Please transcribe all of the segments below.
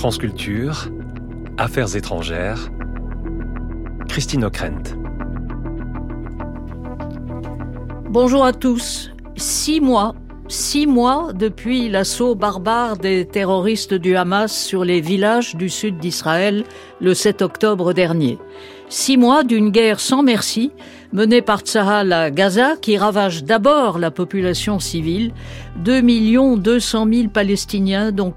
France Culture, Affaires étrangères, Christine Ockrent. Bonjour à tous. 6 mois depuis l'assaut barbare des terroristes du Hamas sur les villages du sud d'Israël le 7 octobre dernier. 6 mois d'une guerre sans merci menée par Tsahal à Gaza qui ravage d'abord la population civile. 2 200 000 Palestiniens dont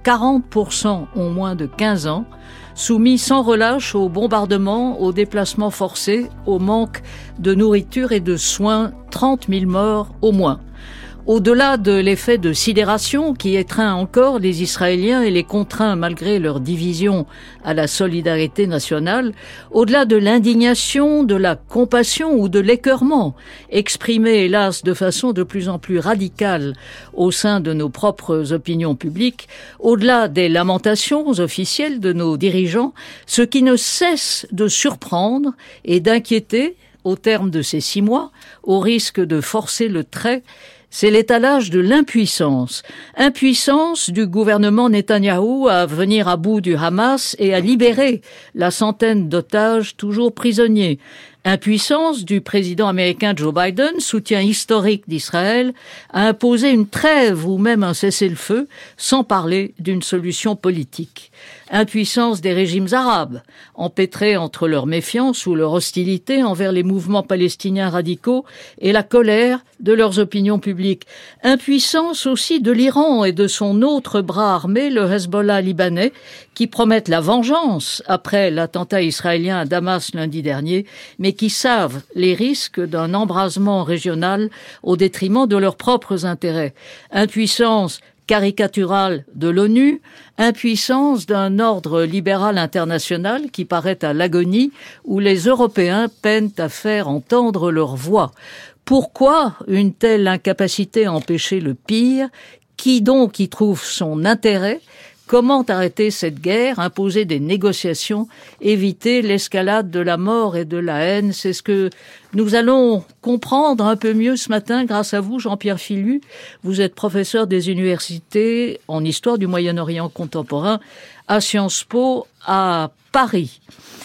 40% ont moins de 15 ans, soumis sans relâche aux bombardements, aux déplacements forcés, au manque de nourriture et de soins, 30 000 morts au moins. Au-delà de l'effet de sidération qui étreint encore les Israéliens et les contraint malgré leur division à la solidarité nationale, au-delà de l'indignation, de la compassion ou de l'écœurement, exprimé hélas de façon de plus en plus radicale au sein de nos propres opinions publiques, au-delà des lamentations officielles de nos dirigeants, ce qui ne cesse de surprendre et d'inquiéter au terme de ces 6 mois, au risque de forcer le trait, c'est l'étalage de l'impuissance. Impuissance du gouvernement Netanyahou à venir à bout du Hamas et à libérer la centaine d'otages toujours prisonniers. Impuissance du président américain Joe Biden, soutien historique d'Israël, à imposer une trêve ou même un cessez-le-feu, sans parler d'une solution politique. Impuissance des régimes arabes, empêtrés entre leur méfiance ou leur hostilité envers les mouvements palestiniens radicaux et la colère de leurs opinions publiques. Impuissance aussi de l'Iran et de son autre bras armé, le Hezbollah libanais, qui promettent la vengeance après l'attentat israélien à Damas lundi dernier, mais qui savent les risques d'un embrasement régional au détriment de leurs propres intérêts. Impuissance caricaturale de l'ONU, impuissance d'un ordre libéral international qui paraît à l'agonie, où les Européens peinent à faire entendre leur voix. Pourquoi une telle incapacité à empêcher le pire? Qui donc y trouve son intérêt? Comment arrêter cette guerre, imposer des négociations, éviter l'escalade de la mort et de la haine? C'est ce que nous allons comprendre un peu mieux ce matin grâce à vous, Jean-Pierre Philu. Vous êtes professeur des universités en histoire du Moyen-Orient contemporain à Sciences Po à Paris.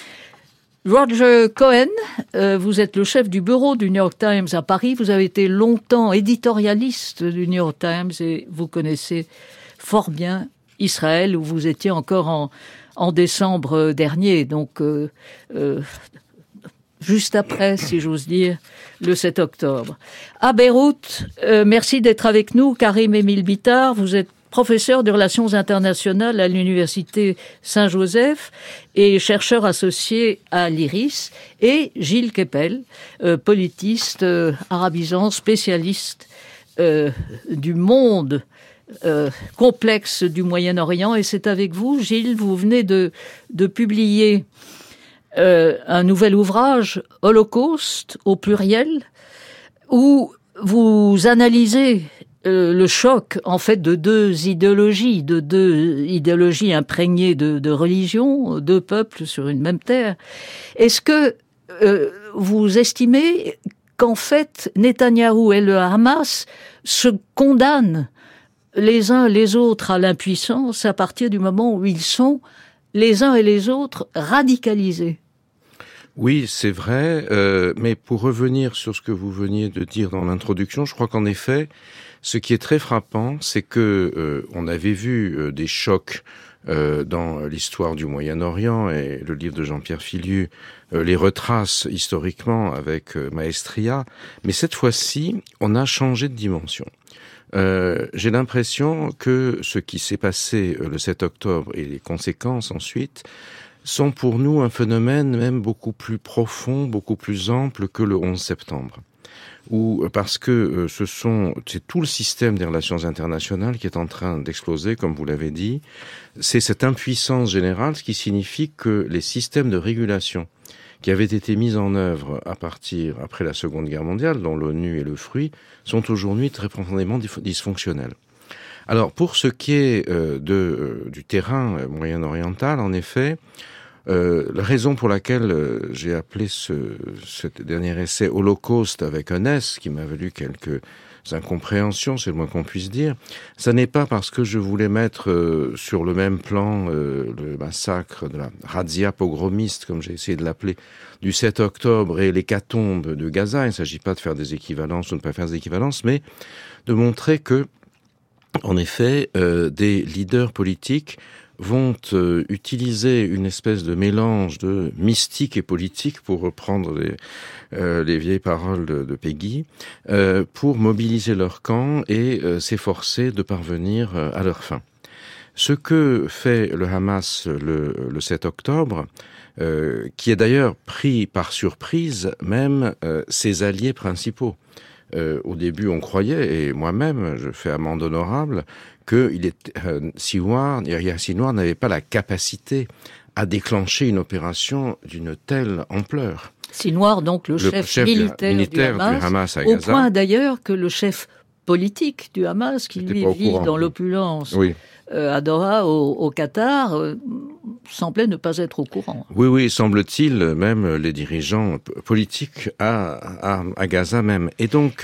Roger Cohen, vous êtes le chef du bureau du New York Times à Paris. Vous avez été longtemps éditorialiste du New York Times et vous connaissez fort bien Israël, où vous étiez encore en décembre dernier, donc juste après, si j'ose dire, le 7 octobre. À Beyrouth, merci d'être avec nous, Karim Émile Bittard. Vous êtes professeur de relations internationales à l'université Saint-Joseph et chercheur associé à l'IRIS, et Gilles Kepel, politiste arabisant, spécialiste du monde complexe du Moyen-Orient. Et c'est avec vous, Gilles, vous venez de publier un nouvel ouvrage, Holocauste au pluriel, où vous analysez le choc, en fait, de deux idéologies imprégnées de religion, deux peuples sur une même terre. Est-ce que vous estimez qu'en fait, Netanyahou et le Hamas se condamnent les uns les autres à l'impuissance à partir du moment où ils sont les uns et les autres radicalisés? Oui, c'est vrai, mais pour revenir sur ce que vous veniez de dire dans l'introduction, je crois qu'en effet, ce qui est très frappant, c'est que on avait vu des chocs dans l'histoire du Moyen-Orient, et le livre de Jean-Pierre Philu les retrace historiquement avec maestria, mais cette fois-ci, on a changé de dimension. J'ai l'impression que ce qui s'est passé le 7 octobre et les conséquences ensuite sont pour nous un phénomène même beaucoup plus profond, beaucoup plus ample que le 11 septembre. Parce que c'est tout le système des relations internationales qui est en train d'exploser, comme vous l'avez dit. C'est cette impuissance générale, ce qui signifie que les systèmes de régulation qui avaient été mis en œuvre après la Seconde Guerre mondiale, dont l'ONU est le fruit, sont aujourd'hui très profondément dysfonctionnels. Alors, pour ce qui est du terrain moyen-oriental, en effet, La raison pour laquelle j'ai appelé ce dernier essai Holocauste avec un S, qui m'a valu quelques incompréhensions, c'est le moins qu'on puisse dire, ça n'est pas parce que je voulais mettre sur le même plan le massacre de la razzia pogromiste, comme j'ai essayé de l'appeler, du 7 octobre et l'hécatombe de Gaza. Il ne s'agit pas de faire des équivalences ou de ne pas faire des équivalences, mais de montrer que, en effet, des leaders politiques vont utiliser une espèce de mélange de mystique et politique, pour reprendre les vieilles paroles de Peggy, pour mobiliser leur camp et s'efforcer de parvenir à leur fin. Ce que fait le Hamas le 7 octobre, qui est d'ailleurs pris par surprise même ses alliés principaux. Au début, on croyait, et moi-même, je fais amende honorable, que Yahya Sinwar n'avait pas la capacité à déclencher une opération d'une telle ampleur. Sinwar, donc le chef militaire du Hamas à Gaza, au point d'ailleurs que le chef politique du Hamas, qui lui vit dans l'opulence, oui, à Doha, au Qatar, semblait ne pas être au courant. Oui, semble-t-il, même les dirigeants politiques à Gaza même. Et donc,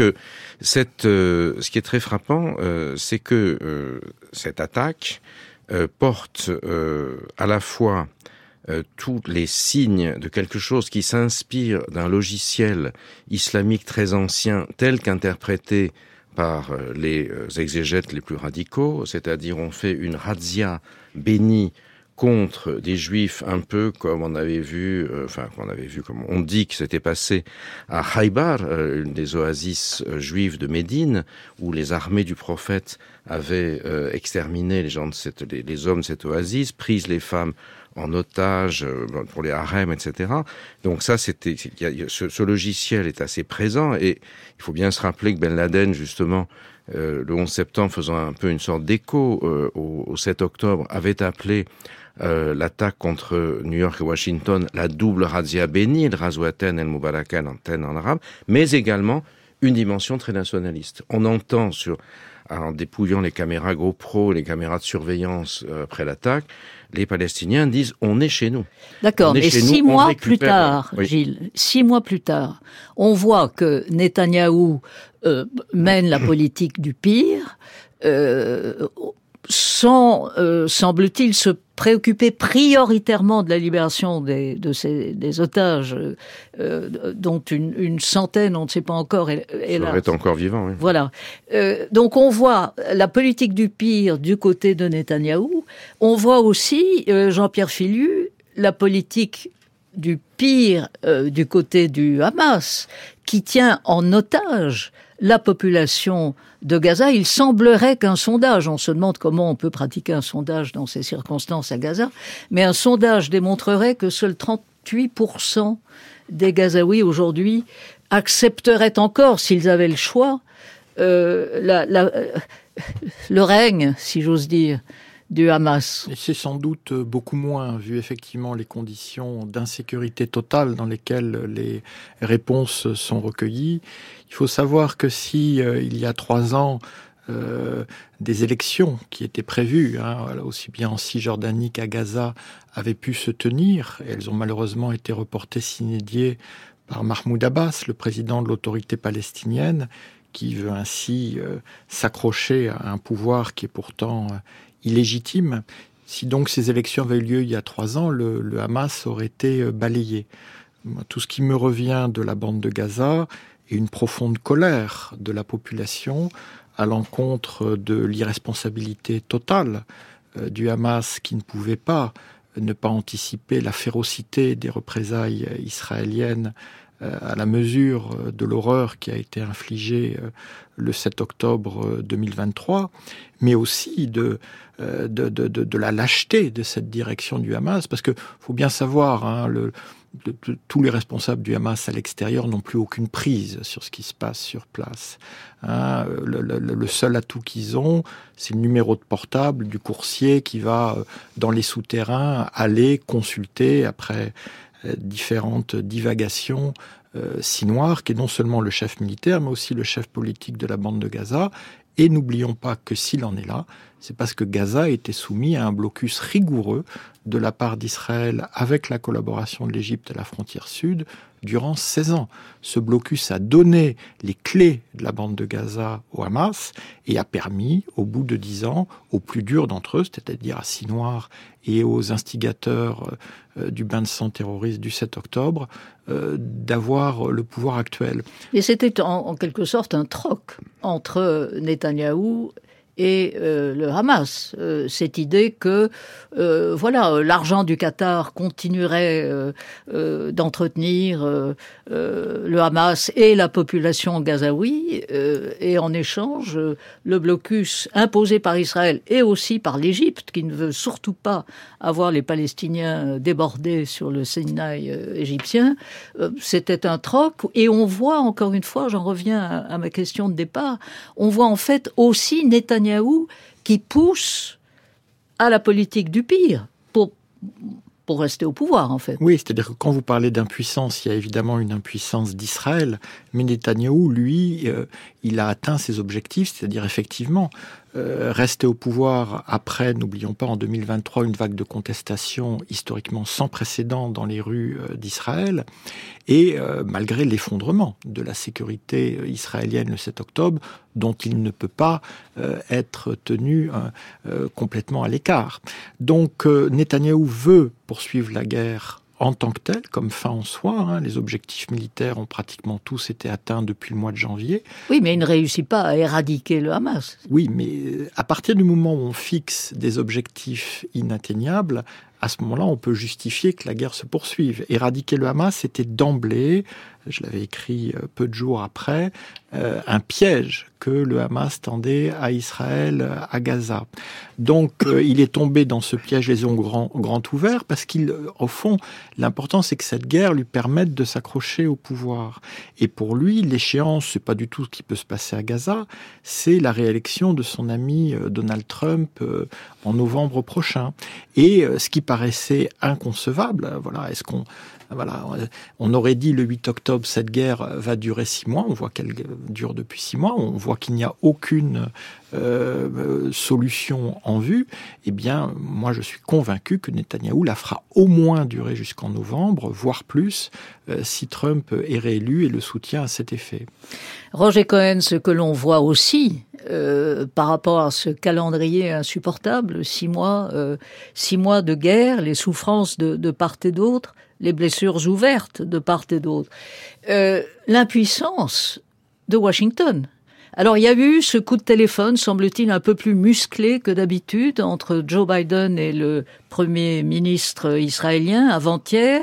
ce qui est très frappant, c'est que cette attaque porte à la fois tous les signes de quelque chose qui s'inspire d'un logiciel islamique très ancien, tel qu'interprété par les exégètes les plus radicaux, c'est-à-dire on fait une razzia bénie contre des juifs, un peu comme on avait vu, comme on dit que c'était passé à Khaybar, une des oasis juives de Médine, où les armées du prophète avaient exterminé les hommes de cette oasis, prise les femmes en otage pour les harems, etc. Donc ça, ce logiciel est assez présent, et il faut bien se rappeler que Ben Laden, justement, le 11 septembre, faisant un peu une sorte d'écho au 7 octobre, avait appelé l'attaque contre New York et Washington la double razzia bénie, le Razouaten et le Moubarakan en arabe, mais également une dimension très nationaliste. On entend en dépouillant les caméras GoPro, les caméras de surveillance après l'attaque, les Palestiniens disent « on est chez nous ». D'accord, mais 6 mois plus tard, oui. Gilles, 6 mois plus tard, on voit que Netanyahou mène la politique du pire, sans, semble-t-il, se préoccuper prioritairement de la libération des otages, dont une centaine, on ne sait pas encore, est là. Serait encore vivant, oui. Voilà. Donc on voit la politique du pire du côté de Netanyahou. On voit aussi, Jean-Pierre Philu, la politique du pire du côté du Hamas, qui tient en otage la population de Gaza. Il semblerait qu'un sondage, on se demande comment on peut pratiquer un sondage dans ces circonstances à Gaza, mais un sondage démontrerait que seuls 38% des Gazaouis aujourd'hui accepteraient encore, s'ils avaient le choix, le règne, si j'ose dire, du Hamas. Et c'est sans doute beaucoup moins, vu effectivement les conditions d'insécurité totale dans lesquelles les réponses sont recueillies. Il faut savoir que si il y a 3 ans, des élections qui étaient prévues, aussi bien en Cisjordanie qu'à Gaza, avaient pu se tenir, et elles ont malheureusement été reportées sine die par Mahmoud Abbas, le président de l'autorité palestinienne, qui veut ainsi s'accrocher à un pouvoir qui est pourtant illégitime. Si donc ces élections avaient eu lieu il y a 3 ans, le Hamas aurait été balayé. Tout ce qui me revient de la bande de Gaza est une profonde colère de la population à l'encontre de l'irresponsabilité totale du Hamas, qui ne pouvait pas ne pas anticiper la férocité des représailles israéliennes à la mesure de l'horreur qui a été infligée le 7 octobre 2023, mais aussi de la lâcheté de cette direction du Hamas, parce que faut bien savoir, tous les responsables du Hamas à l'extérieur n'ont plus aucune prise sur ce qui se passe sur place. Le seul atout qu'ils ont, c'est le numéro de portable du coursier qui va dans les souterrains aller consulter après différentes divagations Sinwar, qui est non seulement le chef militaire, mais aussi le chef politique de la bande de Gaza. Et n'oublions pas que s'il en est là, c'est parce que Gaza a été soumis à un blocus rigoureux de la part d'Israël avec la collaboration de l'Égypte à la frontière sud durant 16 ans. Ce blocus a donné les clés de la bande de Gaza au Hamas et a permis, au bout de 10 ans, aux plus durs d'entre eux, c'est-à-dire à Sinoir et aux instigateurs du bain de sang terroriste du 7 octobre, d'avoir le pouvoir actuel. Et c'était en quelque sorte un troc entre Netanyahou et le Hamas. Cette idée que l'argent du Qatar continuerait d'entretenir le Hamas et la population gazaoui, et en échange, le blocus imposé par Israël et aussi par l'Égypte, qui ne veut surtout pas avoir les Palestiniens débordés sur le Sinaï égyptien, c'était un troc. Et on voit, encore une fois, j'en reviens à ma question de départ, on voit en fait aussi Netanyahou qui pousse à la politique du pire pour rester au pouvoir, en fait. Oui, c'est-à-dire que quand vous parlez d'impuissance, il y a évidemment une impuissance d'Israël, mais Netanyahou, lui, il a atteint ses objectifs, c'est-à-dire effectivement rester au pouvoir après, n'oublions pas, en 2023, une vague de contestation historiquement sans précédent dans les rues d'Israël, et malgré l'effondrement de la sécurité israélienne le 7 octobre, dont il ne peut pas être tenu complètement à l'écart. Donc Netanyahou veut poursuivre la guerre en tant que telle, comme fin en soi. Les objectifs militaires ont pratiquement tous été atteints depuis le mois de janvier. Oui, mais il ne réussit pas à éradiquer le Hamas. Oui, mais à partir du moment où on fixe des objectifs inatteignables, à ce moment-là, on peut justifier que la guerre se poursuive. Éradiquer le Hamas, c'était d'emblée, je l'avais écrit peu de jours après, un piège que le Hamas tendait à Israël, à Gaza. Donc, il est tombé dans ce piège les ongles grand ouverts parce qu'au fond, l'important, c'est que cette guerre lui permette de s'accrocher au pouvoir. Et pour lui, l'échéance, c'est pas du tout ce qui peut se passer à Gaza, c'est la réélection de son ami Donald Trump en novembre prochain. Et ce qui paraissait inconcevable, on aurait dit le 8 octobre, cette guerre va durer 6 mois. On voit qu'elle dure depuis 6 mois. On voit qu'il n'y a aucune solution en vue. Eh bien, moi, je suis convaincu que Netanyahou la fera au moins durer jusqu'en novembre, voire plus, si Trump est réélu et le soutient à cet effet. Roger Cohen, ce que l'on voit aussi par rapport à ce calendrier insupportable, 6 mois de guerre, les souffrances de part et d'autre, les blessures ouvertes de part et d'autre, l'impuissance de Washington. Alors, il y a eu ce coup de téléphone, semble-t-il, un peu plus musclé que d'habitude entre Joe Biden et le Premier ministre israélien avant-hier,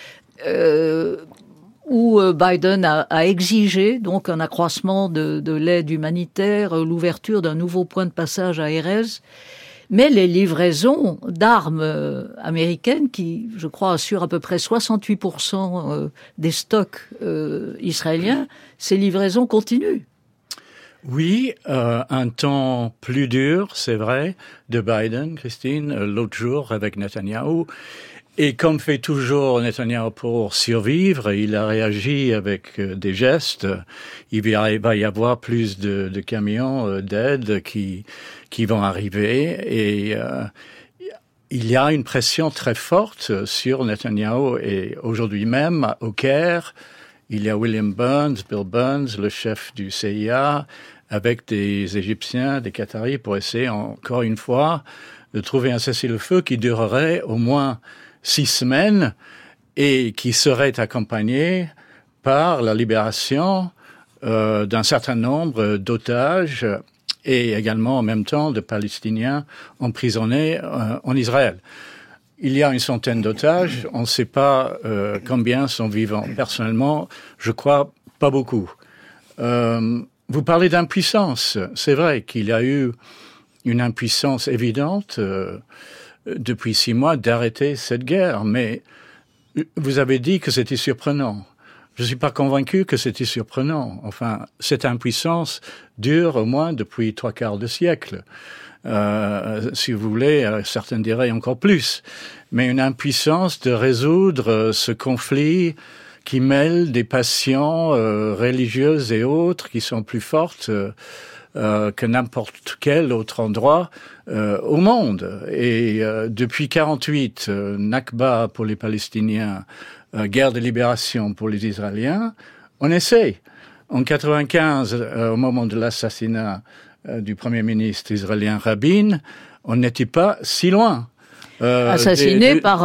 où Biden a exigé donc un accroissement de l'aide humanitaire, l'ouverture d'un nouveau point de passage à Erez. Mais les livraisons d'armes américaines, qui, je crois, assurent à peu près 68% des stocks israéliens, ces livraisons continuent. Oui, un temps plus dur, c'est vrai, de Biden, Christine, l'autre jour avec Netanyahou. Et comme fait toujours Netanyahou pour survivre, il a réagi avec des gestes. Il va y avoir plus de camions d'aide qui vont arriver. Et il y a une pression très forte sur Netanyahou. Et aujourd'hui même, au Caire, il y a William Burns, Bill Burns, le chef du CIA, avec des Égyptiens, des Qataris, pour essayer encore une fois de trouver un cessez-le-feu qui durerait au moins 6 semaines et qui serait accompagné par la libération d'un certain nombre d'otages et également en même temps de Palestiniens emprisonnés en Israël. Il y a une centaine d'otages, on ne sait pas combien sont vivants. Personnellement, je crois pas beaucoup. Vous parlez d'impuissance. C'est vrai qu'il y a eu une impuissance évidente depuis 6 mois d'arrêter cette guerre, mais vous avez dit que c'était surprenant. Je ne suis pas convaincu que c'était surprenant. Enfin, cette impuissance dure au moins depuis 3/4 de siècle. Si vous voulez, certains diraient encore plus. Mais une impuissance de résoudre ce conflit qui mêle des passions religieuses et autres qui sont plus fortes que n'importe quel autre endroit au monde. Et depuis 48, Nakba pour les Palestiniens, guerre de libération pour les Israéliens, on essaie. En 95, au moment de l'assassinat du Premier ministre israélien Rabin, on n'était pas si loin. Assassiné par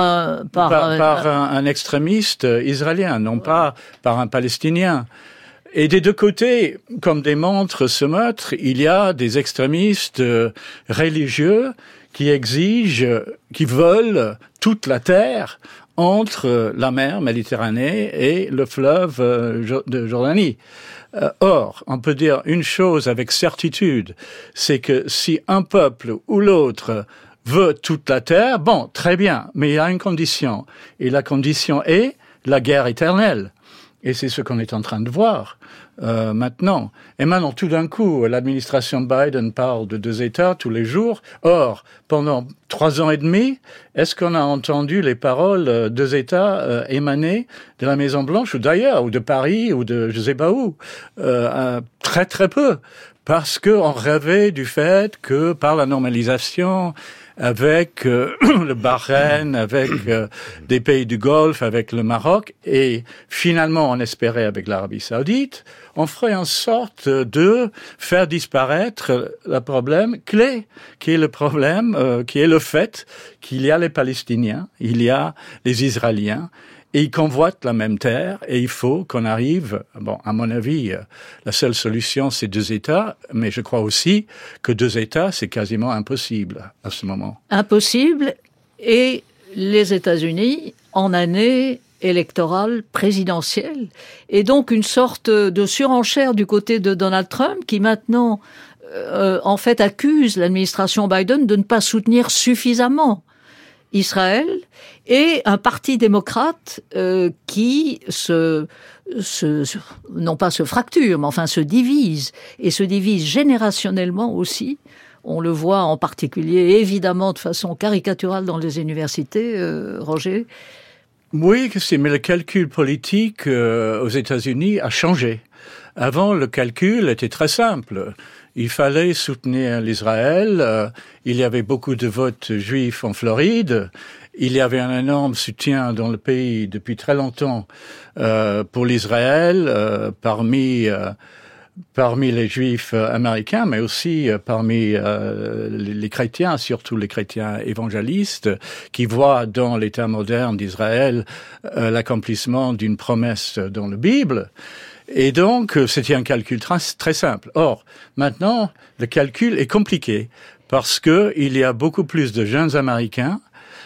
un extrémiste israélien, non pas par un Palestinien. Et des deux côtés, comme démontre ce meurtre, il y a des extrémistes religieux qui exigent, qui veulent toute la terre entre la mer Méditerranée et le fleuve de Jordanie. Or, on peut dire une chose avec certitude, c'est que si un peuple ou l'autre veut toute la terre, bon, très bien, mais il y a une condition. Et la condition est la guerre éternelle. Et c'est ce qu'on est en train de voir maintenant. Et maintenant, tout d'un coup, l'administration Biden parle de 2 États tous les jours. Or, pendant 3 ans et demi, est-ce qu'on a entendu les paroles 2 États émaner de la Maison-Blanche ou d'ailleurs, ou de Paris, ou de je sais pas où? Très très peu. Parce qu'on rêvait du fait que par la normalisation, avec le Bahreïn, avec des pays du Golfe, avec le Maroc, et finalement on espérait avec l'Arabie Saoudite, on ferait en sorte de faire disparaître le problème clé, qui est le problème, qui est le fait qu'il y a les Palestiniens, il y a les Israéliens, et ils convoitent la même terre, et il faut qu'on arrive, bon, à mon avis, la seule solution, c'est 2 États, mais je crois aussi que 2 États, c'est quasiment impossible à ce moment. Impossible, et les États-Unis, en année électorale présidentielle, et donc une sorte de surenchère du côté de Donald Trump, qui maintenant, en fait, accuse l'administration Biden de ne pas soutenir suffisamment Israël, et un parti démocrate qui non pas se fracture, mais enfin se divise, et se divise générationnellement aussi. On le voit en particulier, évidemment, de façon caricaturale dans les universités, Roger. Oui, mais le calcul politique aux États-Unis a changé. Avant, le calcul était très simple. Il fallait soutenir l'Israël. Il y avait beaucoup de votes juifs en Floride. Il y avait un énorme soutien dans le pays depuis très longtemps pour l'Israël, parmi les juifs américains, mais aussi parmi les chrétiens, surtout les chrétiens évangélistes, qui voient dans l'État moderne d'Israël l'accomplissement d'une promesse dans la Bible. Et donc, c'était un calcul très simple. Or, maintenant, le calcul est compliqué parce que il y a beaucoup plus de jeunes Américains,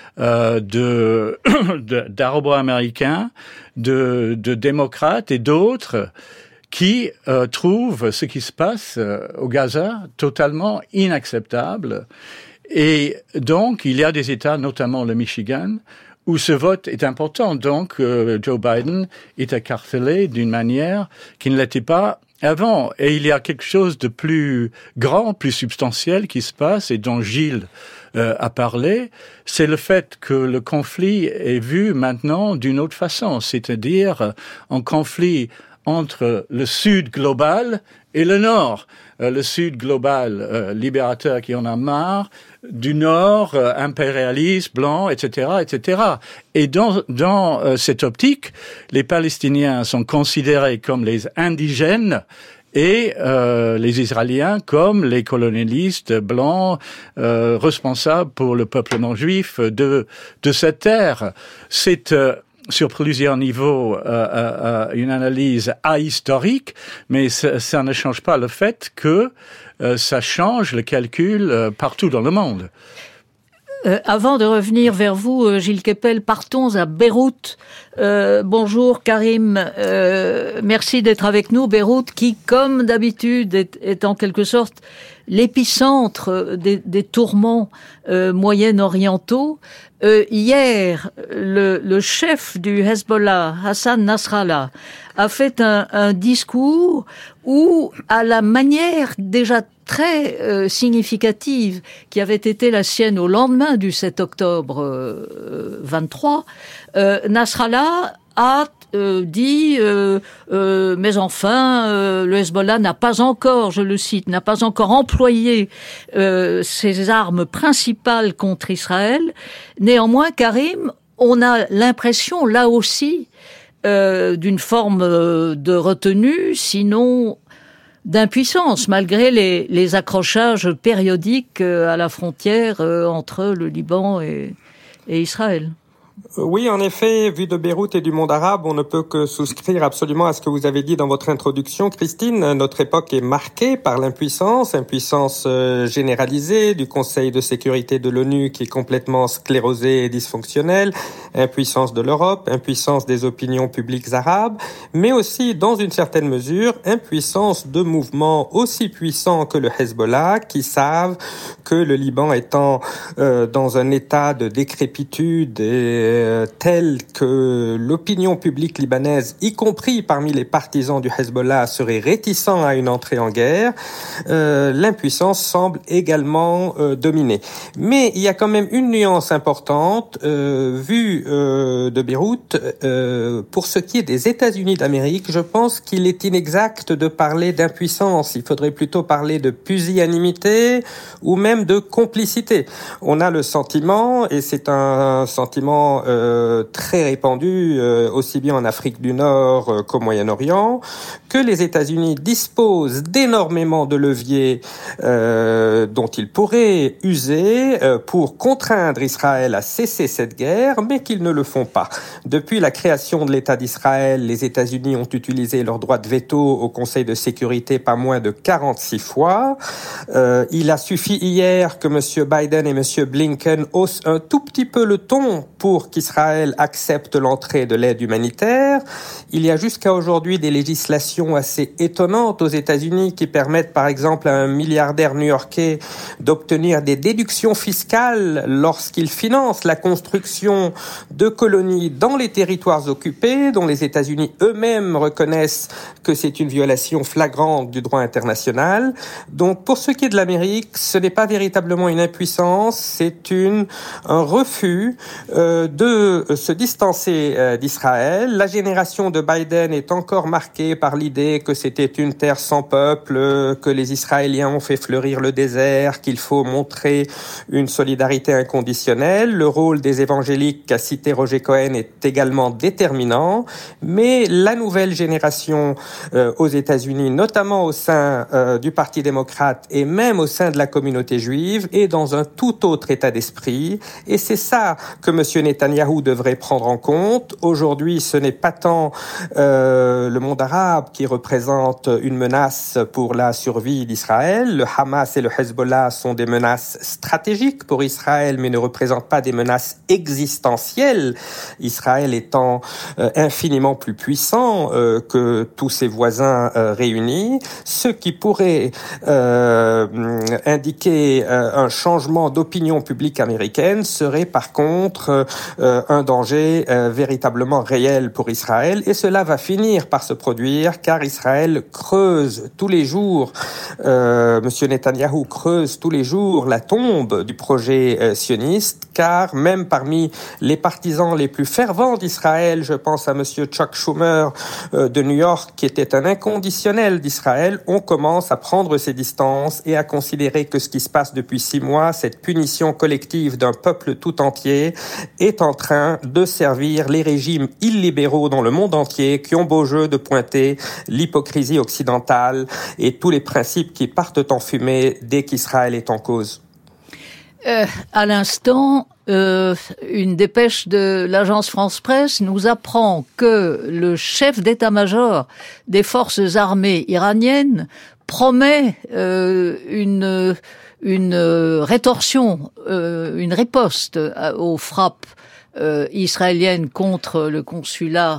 d'Arabo-Américains, de démocrates et d'autres qui trouvent ce qui se passe au Gaza totalement inacceptable. Et donc, il y a des États, notamment le Michigan, où ce vote est important. Donc, Joe Biden est écartelé d'une manière qui ne l'était pas avant. Et il y a quelque chose de plus grand, plus substantiel qui se passe et dont Gilles a parlé. C'est le fait que le conflit est vu maintenant d'une autre façon, c'est-à-dire un conflit entre le Sud global et le Nord. Le Sud global libérateur qui en a marre, du Nord impérialiste, blanc, etc., etc. Et dans cette optique, les Palestiniens sont considérés comme les indigènes et les Israéliens comme les colonialistes blancs responsables pour le peuplement juif de cette terre. C'est sur plusieurs niveaux une analyse ahistorique, mais ça ne change pas le fait que ça change le calcul partout dans le monde. Avant de revenir vers vous, Gilles Kepel, partons à Beyrouth. Bonjour Karim, merci d'être avec nous. Beyrouth qui, comme d'habitude, est en quelque sorte l'épicentre des tourments moyen-orientaux. Hier, le chef du Hezbollah, Hassan Nasrallah, a fait un discours où, à la manière déjà très significative qui avait été la sienne au lendemain du 7 octobre 23, Nasrallah a dit mais enfin le Hezbollah n'a pas encore, je le cite, n'a pas encore employé ses armes principales contre Israël. Néanmoins, Karim, on a l'impression là aussi d'une forme de retenue, sinon d'impuissance, malgré les accrochages périodiques à la frontière entre le Liban et Israël. Oui, en effet, vu de Beyrouth et du monde arabe, on ne peut que souscrire absolument à ce que vous avez dit dans votre introduction, Christine. Notre époque est marquée par l'impuissance généralisée du Conseil de sécurité de l'ONU qui est complètement sclérosé et dysfonctionnel, impuissance de l'Europe, impuissance des opinions publiques arabes, mais aussi, dans une certaine mesure, impuissance de mouvements aussi puissants que le Hezbollah qui savent que le Liban étant dans un état de décrépitude et tel que l'opinion publique libanaise, y compris parmi les partisans du Hezbollah, serait réticent à une entrée en guerre, l'impuissance semble également dominer. Mais il y a quand même une nuance importante vue de Beyrouth. Pour ce qui est des États-Unis d'Amérique, je pense qu'il est inexact de parler d'impuissance. Il faudrait plutôt parler de pusillanimité ou même de complicité. On a le sentiment, et c'est un sentiment très répandu aussi bien en Afrique du Nord qu'au Moyen-Orient, que les États-Unis disposent d'énormément de leviers dont ils pourraient user pour contraindre Israël à cesser cette guerre, mais qu'ils ne le font pas. Depuis la création de l'État d'Israël, les États-Unis ont utilisé leur droit de veto au Conseil de sécurité pas moins de 46 fois. Il a suffi hier que M. Biden et M. Blinken haussent un tout petit peu le ton pour qu'Israël accepte l'entrée de l'aide humanitaire. Il y a jusqu'à aujourd'hui des législations assez étonnantes aux États-Unis qui permettent par exemple à un milliardaire new-yorkais d'obtenir des déductions fiscales lorsqu'il finance la construction de colonies dans les territoires occupés, dont les États-Unis eux-mêmes reconnaissent que c'est une violation flagrante du droit international. Donc pour ce qui est de l'Amérique, ce n'est pas véritablement une impuissance, c'est un refus de se distancer d'Israël. La génération de Biden est encore marquée par l'idée que c'était une terre sans peuple, que les Israéliens ont fait fleurir le désert, qu'il faut montrer une solidarité inconditionnelle. Le rôle des évangéliques qu'a cité Roger Cohen est également déterminant, mais la nouvelle génération aux États-Unis, notamment au sein du Parti démocrate et même au sein de la communauté juive, est dans un tout autre état d'esprit, et c'est ça que M. Netanyahou devrait prendre en compte. Aujourd'hui, ce n'est pas tant le monde arabe qui représente une menace pour la survie d'Israël. Le Hamas et le Hezbollah sont des menaces stratégiques pour Israël, mais ne représentent pas des menaces existentielles, Israël étant infiniment plus puissant que tous ses voisins réunis, ce qui pourrait indiquer un changement d'opinion publique américaine serait par contre un danger véritablement réel pour Israël, et cela va finir par se produire car Israël creuse tous les jours, Monsieur Netanyahou creuse tous les jours la tombe du projet sioniste, car même parmi les partisans les plus fervents d'Israël, je pense à Monsieur Chuck Schumer de New York, qui était un inconditionnel d'Israël, on commence à prendre ses distances et à considérer que ce qui se passe depuis 6 mois, cette punition collective d'un peuple tout entier, est en train de servir les régimes illibéraux dans le monde entier qui ont beau jeu de pointer l'hypocrisie occidentale et tous les principes qui partent en fumée dès qu'Israël est en cause. À l'instant, une dépêche de l'agence France-Presse nous apprend que le chef d'état-major des forces armées iraniennes promet une rétorsion, une riposte aux frappes israéliennes contre le consulat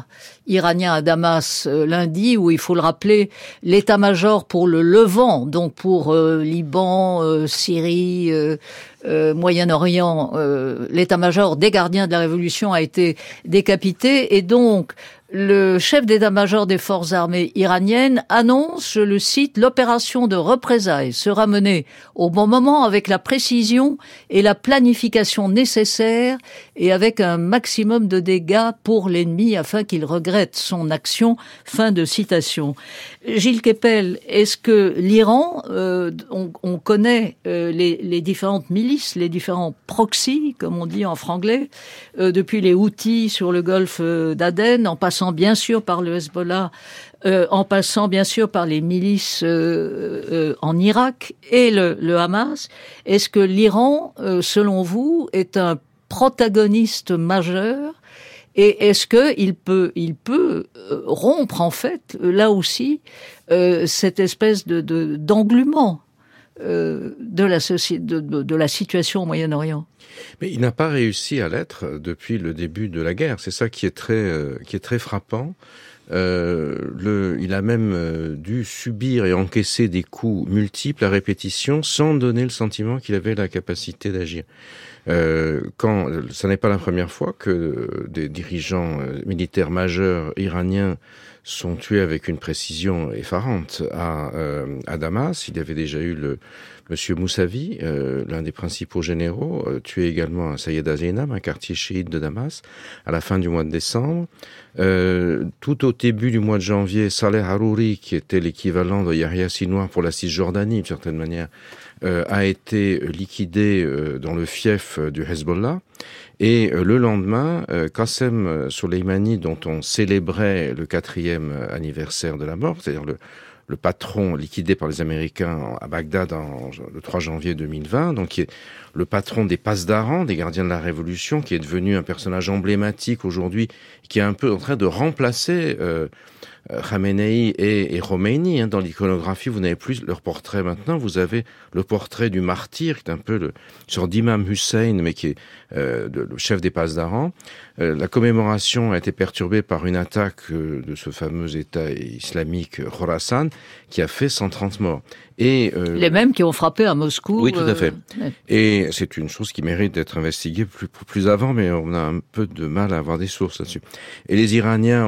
iranien à Damas lundi, où il faut le rappeler, l'état-major pour le Levant, donc pour Liban, Syrie, Moyen-Orient, l'état-major des gardiens de la Révolution a été décapité, et donc le chef d'état-major des forces armées iraniennes annonce, je le cite, l'opération de représailles sera menée au bon moment avec la précision et la planification nécessaires et avec un maximum de dégâts pour l'ennemi afin qu'il regrette son action. Fin de citation. Gilles Kepel, est-ce que l'Iran, on connaît les différentes milices, les différents proxys, comme on dit en franglais, depuis les Houthis sur le golfe d'Aden, en passant bien sûr par le Hezbollah, en passant bien sûr par les milices en Irak et le Hamas. Est-ce que l'Iran, selon vous, est un protagoniste majeur? Et est-ce que il peut rompre en fait là aussi cette espèce d'englument de la situation au Moyen-Orient? Mais il n'a pas réussi à l'être depuis le début de la guerre. C'est ça qui est très frappant. Il a même dû subir et encaisser des coups multiples à répétition sans donner le sentiment qu'il avait la capacité d'agir. Ça n'est pas la première fois que des dirigeants militaires majeurs iraniens sont tués avec une précision effarante à Damas. Il y avait déjà eu Monsieur Moussavi, l'un des principaux généraux, tué également à Sayeda Zeynab, un quartier chiite de Damas, à la fin du mois de décembre. Tout au début du mois de janvier, Saleh Harouri, qui était l'équivalent de Yahya Sinwar pour la Cisjordanie, d'une certaine manière, a été liquidé dans le fief du Hezbollah. Et le lendemain, Qassem Soleimani, dont on célébrait le 4e anniversaire de la mort, c'est-à-dire le patron liquidé par les Américains à Bagdad le 3 janvier 2020, donc qui est le patron des Pasdaran, des gardiens de la Révolution, qui est devenu un personnage emblématique aujourd'hui, qui est un peu en train de remplacer Khamenei et Khomeini. Dans l'iconographie, vous n'avez plus leur portrait maintenant, vous avez le portrait du martyr, qui est un peu une sorte d'imam Hussein, mais qui est le chef des Pasdaran. La commémoration a été perturbée par une attaque de ce fameux État islamique Khorasan, qui a fait 130 morts. Et les mêmes qui ont frappé à Moscou. Oui, tout à fait. Et c'est une chose qui mérite d'être investiguée plus avant, mais on a un peu de mal à avoir des sources là-dessus. Et les Iraniens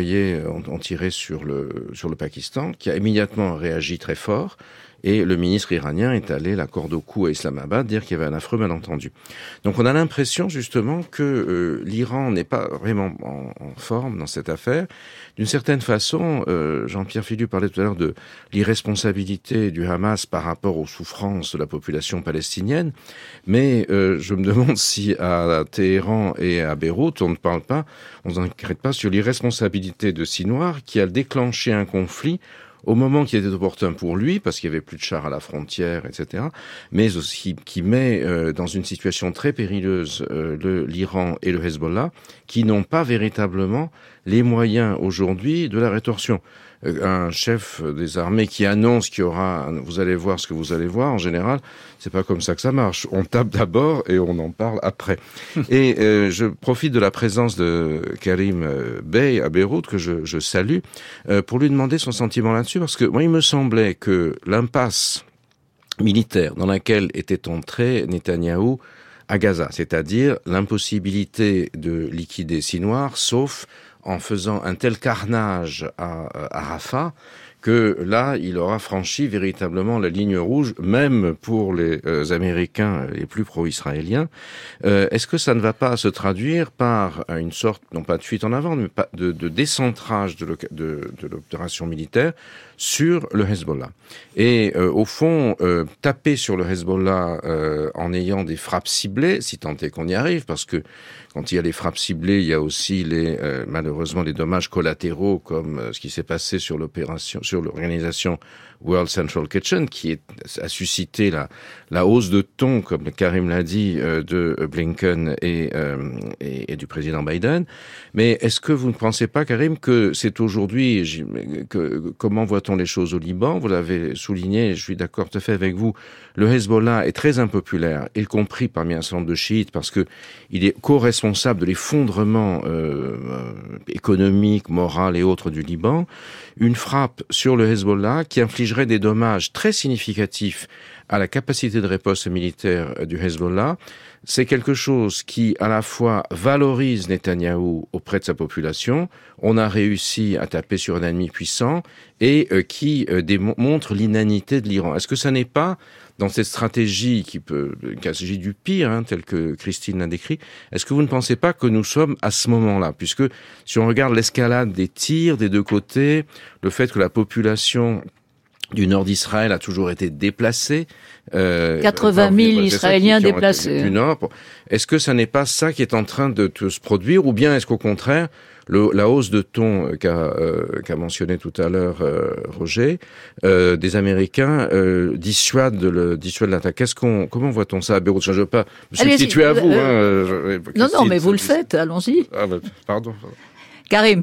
ont tiré sur le Pakistan, qui a immédiatement réagi très fort. Et le ministre iranien est allé la corde au cou à Islamabad dire qu'il y avait un affreux malentendu. Donc on a l'impression justement que l'Iran n'est pas vraiment en forme dans cette affaire. D'une certaine façon, Jean-Pierre Filu parlait tout à l'heure de l'irresponsabilité du Hamas par rapport aux souffrances de la population palestinienne, mais je me demande si à Téhéran et à Beyrouth, on ne s'inquiète pas sur l'irresponsabilité de Sinwar qui a déclenché un conflit au moment qui était opportun pour lui, parce qu'il n'y avait plus de chars à la frontière, etc., mais aussi qui met dans une situation très périlleuse l'Iran et le Hezbollah, qui n'ont pas véritablement les moyens aujourd'hui de la rétorsion. Un chef des armées qui annonce qu'il y aura, vous allez voir ce que vous allez voir, en général, c'est pas comme ça que ça marche. On tape d'abord et on en parle après. Et je profite de la présence de Karim Bey à Beyrouth, que je salue, pour lui demander son sentiment là-dessus, parce que moi, il me semblait que l'impasse militaire dans laquelle était entré Netanyahou à Gaza, c'est-à-dire l'impossibilité de liquider Sinwar, sauf en faisant un tel carnage à Rafah, que là, il aura franchi véritablement la ligne rouge, même pour les Américains les plus pro-israéliens. Est-ce que ça ne va pas se traduire par une sorte, non pas de fuite en avant, mais de décentrage de l'opération militaire sur le Hezbollah? Et au fond, taper sur le Hezbollah en ayant des frappes ciblées, si tant est qu'on y arrive, parce que quand il y a les frappes ciblées, il y a aussi malheureusement les dommages collatéraux, comme ce qui s'est passé sur l'organisation World Central Kitchen, a suscité la hausse de ton, comme Karim l'a dit, de Blinken et du président Biden. Mais est-ce que vous ne pensez pas, Karim, que c'est aujourd'hui, comment voit-on les choses au Liban? Vous l'avez souligné, je suis d'accord tout à fait avec vous, le Hezbollah est très impopulaire, y compris parmi un certain nombre de chiites, parce que il est co-responsable de l'effondrement économique, moral et autres du Liban. Une frappe sur le Hezbollah qui infligerait des dommages très significatifs à la capacité de riposte militaire du Hezbollah, c'est quelque chose qui, à la fois, valorise Netanyahou auprès de sa population, on a réussi à taper sur un ennemi puissant, et qui démontre l'inanité de l'Iran. Est-ce que ça n'est pas, dans cette stratégie stratégie du pire, telle que Christine l'a décrit, est-ce que vous ne pensez pas que nous sommes à ce moment-là? Puisque, si on regarde l'escalade des tirs des deux côtés, le fait que la population du nord d'Israël a toujours été déplacée. 80 000 Israéliens déplacés. Du nord. Est-ce que ça n'est pas ça qui est en train de se produire, ou bien est-ce qu'au contraire, la hausse de ton qu'a mentionné tout à l'heure Roger, des Américains dissuade l'attaque? Comment voit-on ça à Beyrouth? Je ne veux pas me substituer à vous. Non, mais vous le faites, allons-y. Pardon. Karim.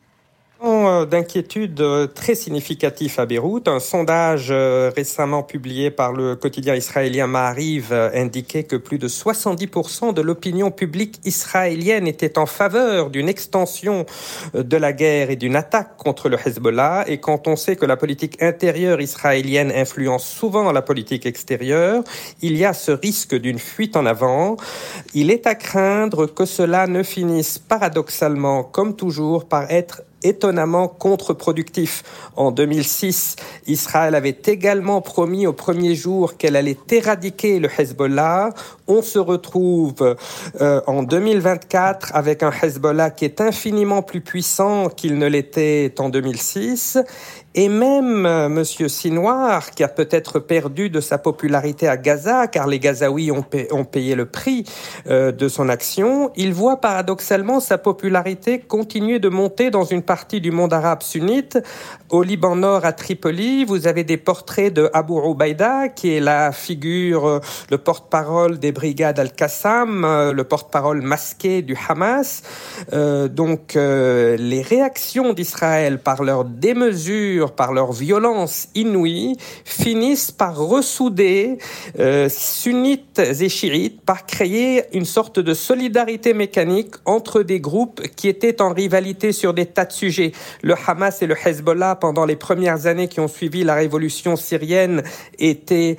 D'inquiétude très significatif à Beyrouth. Un sondage récemment publié par le quotidien israélien Maariv indiquait que plus de 70% de l'opinion publique israélienne était en faveur d'une extension de la guerre et d'une attaque contre le Hezbollah. Et quand on sait que la politique intérieure israélienne influence souvent la politique extérieure, il y a ce risque d'une fuite en avant. Il est à craindre que cela ne finisse paradoxalement, comme toujours, par être étonnamment contre-productif. En 2006, Israël avait également promis au premier jour qu'elle allait éradiquer le Hezbollah. On se retrouve en 2024 avec un Hezbollah qui est infiniment plus puissant qu'il ne l'était en 2006. Et même Monsieur Sinwar, qui a peut-être perdu de sa popularité à Gaza, car les Gazaouis ont payé le prix de son action, il voit paradoxalement sa popularité continuer de monter dans une partie du monde arabe sunnite. Au Liban Nord, à Tripoli, vous avez des portraits de Abu Ubaïda, qui est la figure, le porte-parole des brigades Al-Qassam, le porte-parole masqué du Hamas. Donc, les réactions d'Israël par leur démesure, par leur violence inouïe, finissent par ressouder sunnites et chiites, par créer une sorte de solidarité mécanique entre des groupes qui étaient en rivalité sur des tas de sujets. Le Hamas et le Hezbollah, pendant les premières années qui ont suivi la révolution syrienne, étaient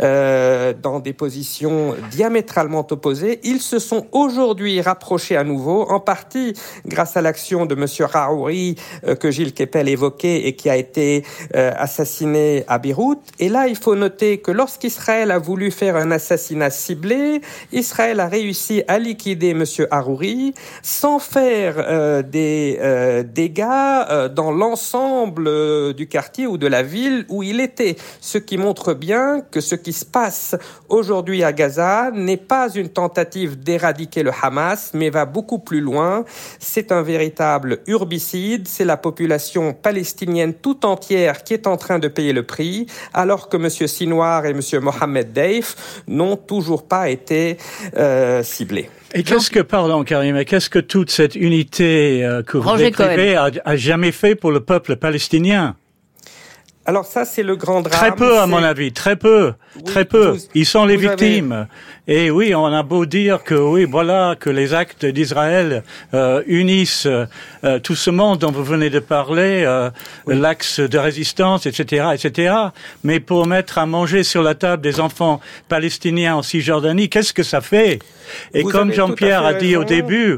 dans des positions diamétralement opposées. Ils se sont aujourd'hui rapprochés à nouveau, en partie grâce à l'action de monsieur Raouri, que Gilles Kepel évoquait et qui a été assassiné à Beyrouth. Et là, il faut noter que lorsqu'Israël a voulu faire un assassinat ciblé, Israël a réussi à liquider monsieur Harouri sans faire des dégâts dans l'ensemble du quartier ou de la ville où il était. Ce qui montre bien que ce qui se passe aujourd'hui à Gaza n'est pas une tentative d'éradiquer le Hamas, mais va beaucoup plus loin. C'est un véritable herbicide. C'est la population palestinienne tout entière qui est en train de payer le prix, alors que M. Sinwar et M. Mohamed Deif n'ont toujours pas été ciblés. Et qu'est-ce que toute cette unité que vous décrivez a jamais fait pour le peuple palestinien? Alors ça, c'est le grand drame. Très peu, à mon avis, très peu. Ils sont les victimes. Et oui, on a beau dire que oui, voilà, que les actes d'Israël unissent tout ce monde dont vous venez de parler, l'axe de résistance, etc. Mais pour mettre à manger sur la table des enfants palestiniens en Cisjordanie, qu'est-ce que ça fait? Et comme Jean-Pierre a dit au début,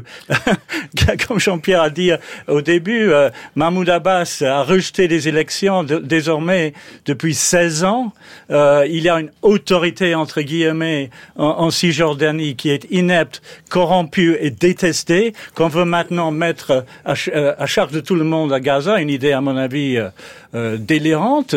Mahmoud Abbas a rejeté des élections désormais depuis 16 ans. Il y a une autorité, entre guillemets, en Cisjordanie qui est inepte, corrompue et détestée, qu'on veut maintenant mettre à charge de tout le monde à Gaza, une idée à mon avis délirante.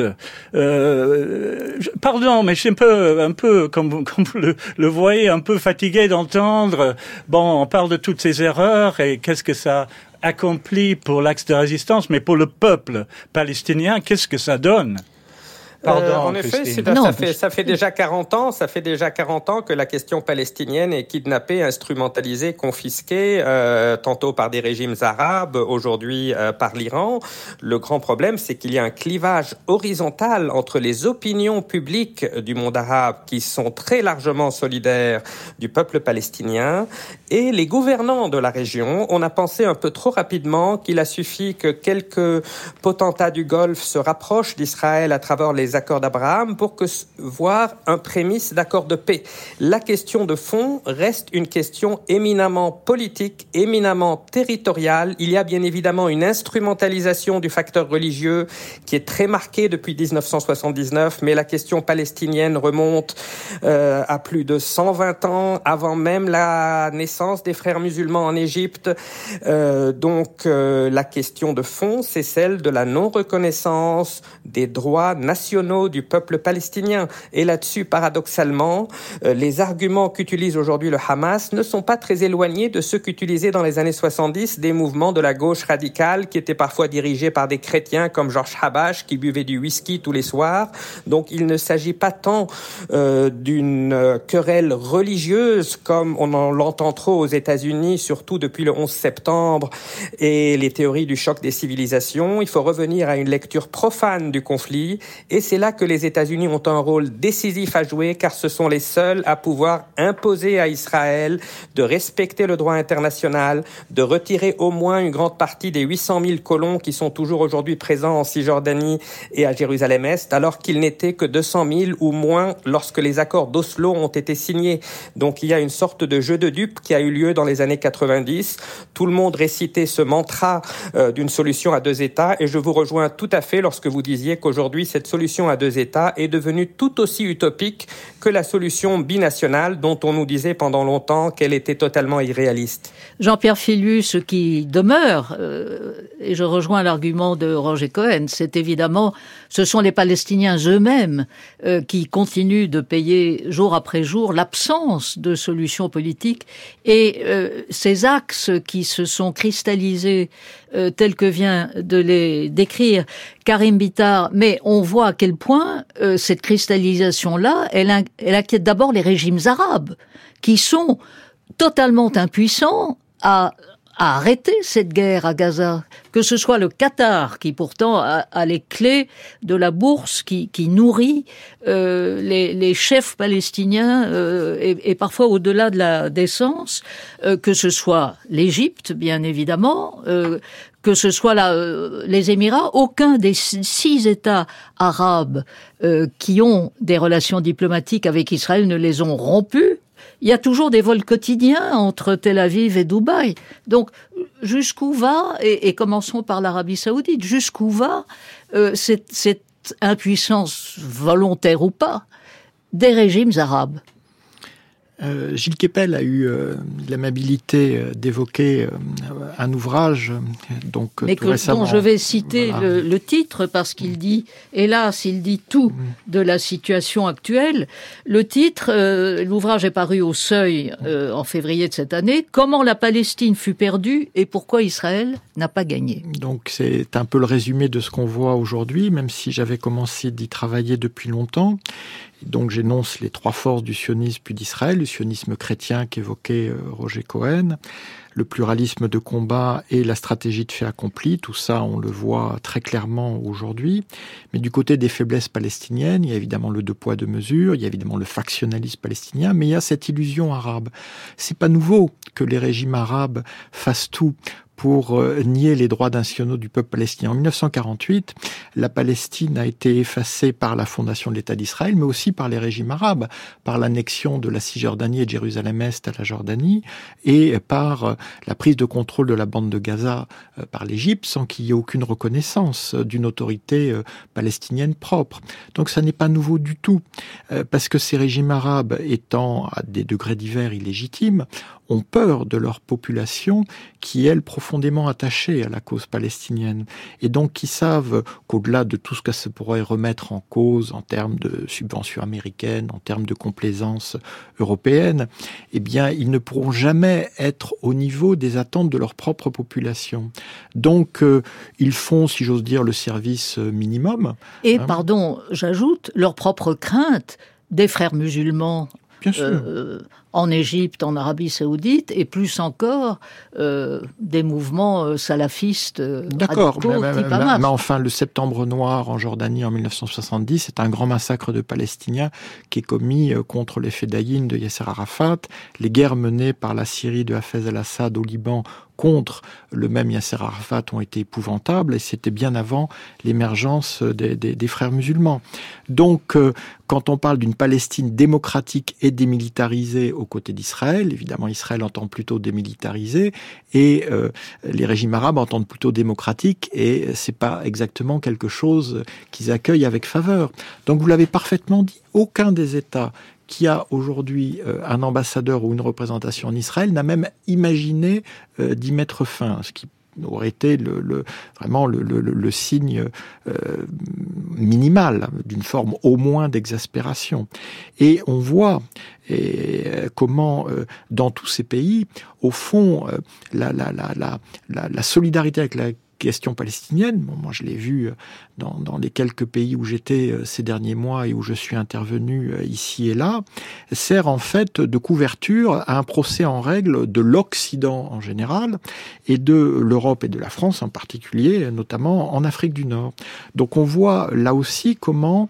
Pardon, mais je suis un peu comme vous le voyez, un peu fatigué d'entendre. Bon, on parle de toutes ces erreurs et qu'est-ce que ça accomplit pour l'axe de résistance, mais pour le peuple palestinien, qu'est-ce que ça donne? En effet, ça fait déjà 40 ans que la question palestinienne est kidnappée, instrumentalisée, confisquée, tantôt par des régimes arabes, aujourd'hui par l'Iran. Le grand problème, c'est qu'il y a un clivage horizontal entre les opinions publiques du monde arabe, qui sont très largement solidaires du peuple palestinien, et les gouvernants de la région. On a pensé un peu trop rapidement qu'il a suffi que quelques potentats du Golfe se rapprochent d'Israël à travers les accords d'Abraham pour voir un prémisse d'accord de paix. La question de fond reste une question éminemment politique, éminemment territoriale. Il y a bien évidemment une instrumentalisation du facteur religieux qui est très marquée depuis 1979, mais la question palestinienne remonte à plus de 120 ans, avant même la naissance des frères musulmans en Égypte. Donc la question de fond, c'est celle de la non-reconnaissance des droits nationaux du peuple palestinien. Et là-dessus, paradoxalement, les arguments qu'utilise aujourd'hui le Hamas ne sont pas très éloignés de ceux qu'utilisaient dans les années 70 des mouvements de la gauche radicale qui étaient parfois dirigés par des chrétiens comme Georges Habash qui buvait du whisky tous les soirs. Donc il ne s'agit pas tant d'une querelle religieuse comme on en l'entend trop aux États-Unis, surtout depuis le 11 septembre et les théories du choc des civilisations. Il faut revenir à une lecture profane du conflit, et c'est là que les États-Unis ont un rôle décisif à jouer, car ce sont les seuls à pouvoir imposer à Israël de respecter le droit international, de retirer au moins une grande partie des 800 000 colons qui sont toujours aujourd'hui présents en Cisjordanie et à Jérusalem-Est, alors qu'ils n'étaient que 200 000 ou moins lorsque les accords d'Oslo ont été signés. Donc il y a une sorte de jeu de dupes qui a eu lieu dans les années 90. Tout le monde récitait ce mantra d'une solution à deux États, et je vous rejoins tout à fait lorsque vous disiez qu'aujourd'hui cette solution à deux États est devenue tout aussi utopique que la solution binationale dont on nous disait pendant longtemps qu'elle était totalement irréaliste. Jean-Pierre Filius, ce qui demeure, et je rejoins l'argument de Roger Cohen, c'est évidemment, ce sont les Palestiniens eux-mêmes qui continuent de payer jour après jour l'absence de solution politique, et ces axes qui se sont cristallisés tels que vient de les décrire Karim Bitar, mais on voit à quel point cette cristallisation-là, elle inquiète d'abord les régimes arabes, qui sont totalement impuissants à arrêter cette guerre à Gaza. Que ce soit le Qatar, qui pourtant a les clés de la bourse qui nourrit les chefs palestiniens et parfois au-delà de la décence, que ce soit l'Égypte, bien évidemment, que ce soit les Émirats, aucun des 6 États arabes qui ont des relations diplomatiques avec Israël ne les ont rompues. Il y a toujours des vols quotidiens entre Tel Aviv et Dubaï. Donc, jusqu'où va, et commençons par l'Arabie Saoudite, jusqu'où va cette impuissance volontaire ou pas des régimes arabes? Gilles Kepel a eu l'amabilité d'évoquer un ouvrage dont je vais citer le titre, parce qu'il dit, hélas, il dit tout de la situation actuelle. Le titre, l'ouvrage est paru au Seuil en février de cette année, « Comment la Palestine fut perdue et pourquoi Israël n'a pas gagné ». Donc c'est un peu le résumé de ce qu'on voit aujourd'hui, même si j'avais commencé d'y travailler depuis longtemps. Donc j'énonce les 3 forces du sionisme puis d'Israël, le sionisme chrétien qu'évoquait Roger Cohen, le pluralisme de combat et la stratégie de fait accompli. Tout ça, on le voit très clairement aujourd'hui. Mais du côté des faiblesses palestiniennes, il y a évidemment le 2 poids 2 mesures, il y a évidemment le factionnalisme palestinien, mais il y a cette illusion arabe. C'est pas nouveau que les régimes arabes fassent tout pour nier les droits nationaux du peuple palestinien. En 1948, la Palestine a été effacée par la fondation de l'État d'Israël, mais aussi par les régimes arabes, par l'annexion de la Cisjordanie et de Jérusalem-Est à la Jordanie, et par la prise de contrôle de la bande de Gaza par l'Égypte, sans qu'il y ait aucune reconnaissance d'une autorité palestinienne propre. Donc ça n'est pas nouveau du tout, parce que ces régimes arabes, étant à des degrés divers illégitimes, ont peur de leur population qui, elle, profondément profondément attachés à la cause palestinienne et donc qui savent qu'au-delà de tout ce que ça pourrait remettre en cause en termes de subventions américaines, en termes de complaisance européenne, eh bien, ils ne pourront jamais être au niveau des attentes de leur propre population. Donc, ils font, si j'ose dire, le service minimum. Et, pardon, j'ajoute, leur propre crainte des frères musulmans. Bien sûr. En Égypte, en Arabie Saoudite, et plus encore des mouvements salafistes radicaux, mais enfin, le Septembre Noir en Jordanie en 1970, c'est un grand massacre de Palestiniens qui est commis contre les fédayines de Yasser Arafat. Les guerres menées par la Syrie de Hafez al-Assad au Liban contre le même Yasser Arafat ont été épouvantables, et c'était bien avant l'émergence des frères musulmans. Donc, quand on parle d'une Palestine démocratique et démilitarisée aux côtés d'Israël, évidemment Israël entend plutôt démilitariser, et les régimes arabes entendent plutôt démocratique, et c'est pas exactement quelque chose qu'ils accueillent avec faveur. Donc vous l'avez parfaitement dit, aucun des États qui a aujourd'hui un ambassadeur ou une représentation en Israël n'a même imaginé d'y mettre fin, ce qui aurait été vraiment le signe minimal d'une forme au moins d'exaspération. Et on voit comment dans tous ces pays, au fond, la solidarité avec la question palestinienne, bon, moi je l'ai vu dans les quelques pays où j'étais ces derniers mois et où je suis intervenu ici et là, sert en fait de couverture à un procès en règle de l'Occident en général et de l'Europe et de la France en particulier, notamment en Afrique du Nord. Donc on voit là aussi comment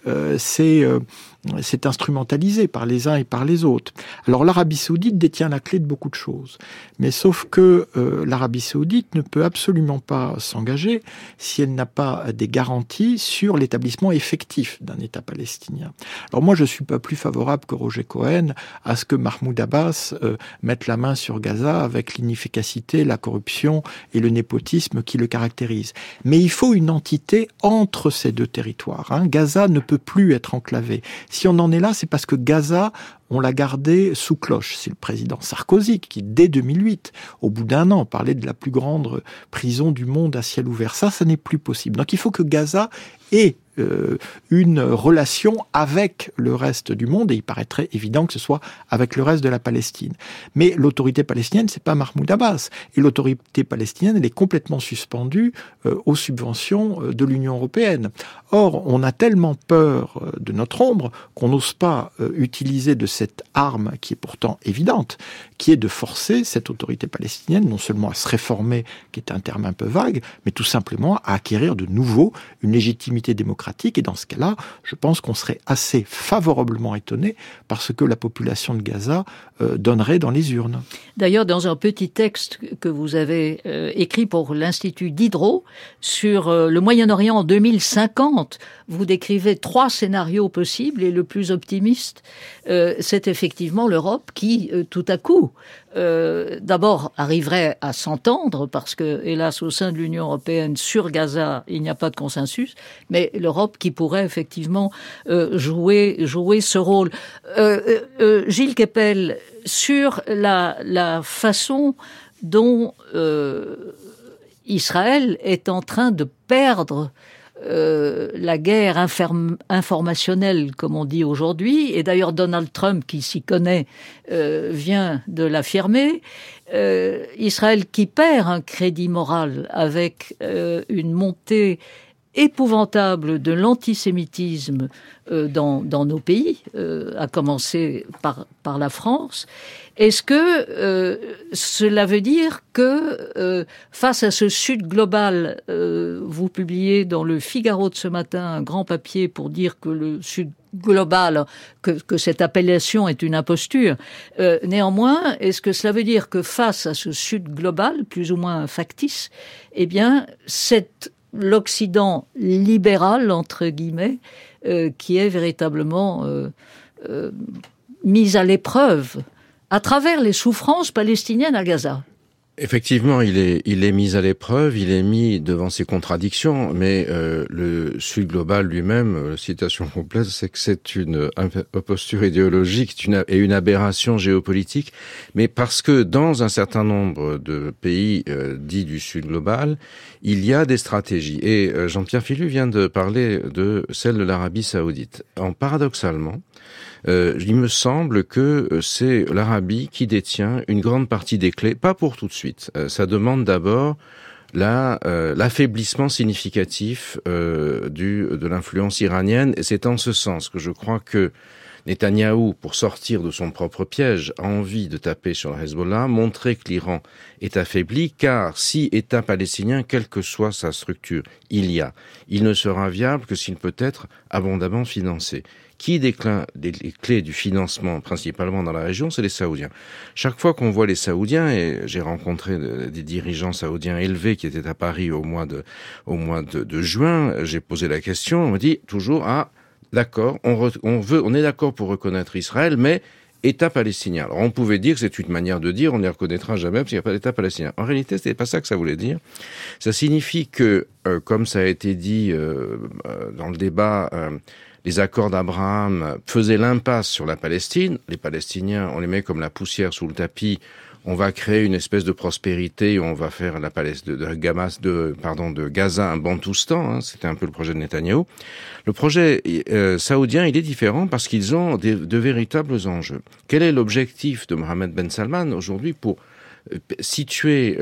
c'est instrumentalisé par les uns et par les autres. Alors l'Arabie Saoudite détient la clé de beaucoup de choses, mais sauf que l'Arabie Saoudite ne peut absolument pas s'engager si elle n'a pas des garanties sur l'établissement effectif d'un État palestinien. Alors moi je suis pas plus favorable que Roger Cohen à ce que Mahmoud Abbas mette la main sur Gaza avec l'inefficacité, la corruption et le népotisme qui le caractérisent. Mais il faut une entité entre ces deux territoires. Gaza ne peut plus être enclavé. Si on en est là, c'est parce que Gaza, on l'a gardé sous cloche. C'est le président Sarkozy qui, dès 2008, au bout d'un an, parlait de la plus grande prison du monde à ciel ouvert. Ça n'est plus possible. Donc il faut que Gaza ait une relation avec le reste du monde, et il paraîtrait évident que ce soit avec le reste de la Palestine. Mais l'autorité palestinienne, c'est pas Mahmoud Abbas. Et l'autorité palestinienne, elle est complètement suspendue aux subventions de l'Union européenne. Or, on a tellement peur de notre ombre qu'on n'ose pas utiliser de cette arme qui est pourtant évidente, qui est de forcer cette autorité palestinienne non seulement à se réformer, qui est un terme un peu vague, mais tout simplement à acquérir de nouveau une légitimité démocratique. Et dans ce cas-là, je pense qu'on serait assez favorablement étonné par ce que la population de Gaza donnerait dans les urnes. D'ailleurs, dans un petit texte que vous avez écrit pour l'Institut Diderot sur le Moyen-Orient en 2050, vous décrivez 3 scénarios possibles, et le plus optimiste, c'est effectivement l'Europe qui, tout à coup, d'abord arriverait à s'entendre, parce que, hélas, au sein de l'Union européenne, sur Gaza, il n'y a pas de consensus, mais l'Europe qui pourrait effectivement jouer ce rôle. Gilles Kepel, sur la façon dont Israël est en train de perdre la guerre informationnelle, comme on dit aujourd'hui, et d'ailleurs Donald Trump, qui s'y connaît, vient de l'affirmer. Israël qui perd un crédit moral avec une montée épouvantable de l'antisémitisme dans nos pays, à commencer par la France. Est-ce que cela veut dire que face à ce Sud global, vous publiez dans le Figaro de ce matin un grand papier pour dire que le Sud global, que cette appellation est une imposture. Néanmoins, est-ce que cela veut dire que face à ce Sud global, plus ou moins factice, eh bien, c'est l'Occident libéral, entre guillemets, qui est véritablement mis à l'épreuve à travers les souffrances palestiniennes à Gaza? Effectivement, il est mis à l'épreuve, il est mis devant ses contradictions, mais le Sud global lui-même, la citation complète, c'est que c'est une imposture idéologique et une aberration géopolitique, mais parce que dans un certain nombre de pays dits du Sud global, il y a des stratégies. Et Jean-Pierre Filu vient de parler de celle de l'Arabie saoudite. Paradoxalement, il me semble que c'est l'Arabie qui détient une grande partie des clés, pas pour tout de suite. Ça demande d'abord l'affaiblissement significatif de l'influence iranienne, et c'est en ce sens que je crois que Netanyahou, pour sortir de son propre piège, a envie de taper sur le Hezbollah, montrer que l'Iran est affaibli, car si État palestinien, quelle que soit sa structure, il ne sera viable que s'il peut être abondamment financé. Qui détient les clés du financement, principalement dans la région, c'est les Saoudiens. Chaque fois qu'on voit les Saoudiens, et j'ai rencontré des dirigeants saoudiens élevés qui étaient à Paris au mois de juin, j'ai posé la question, on me dit toujours, d'accord, on est d'accord pour reconnaître Israël, mais État palestinien. Alors on pouvait dire que c'est une manière de dire, on ne les reconnaîtra jamais parce qu'il n'y a pas d'État palestinien. En réalité, c'était pas ça que ça voulait dire. Ça signifie que, comme ça a été dit dans le débat, les accords d'Abraham faisaient l'impasse sur la Palestine. Les Palestiniens, on les met comme la poussière sous le tapis. On va créer une espèce de prospérité, on va faire la Palestine de Gaza un Bantoustan, c'était un peu le projet de Netanyahou. Le projet saoudien, il est différent parce qu'ils ont de véritables enjeux. Quel est l'objectif de Mohammed Ben Salman aujourd'hui pour situer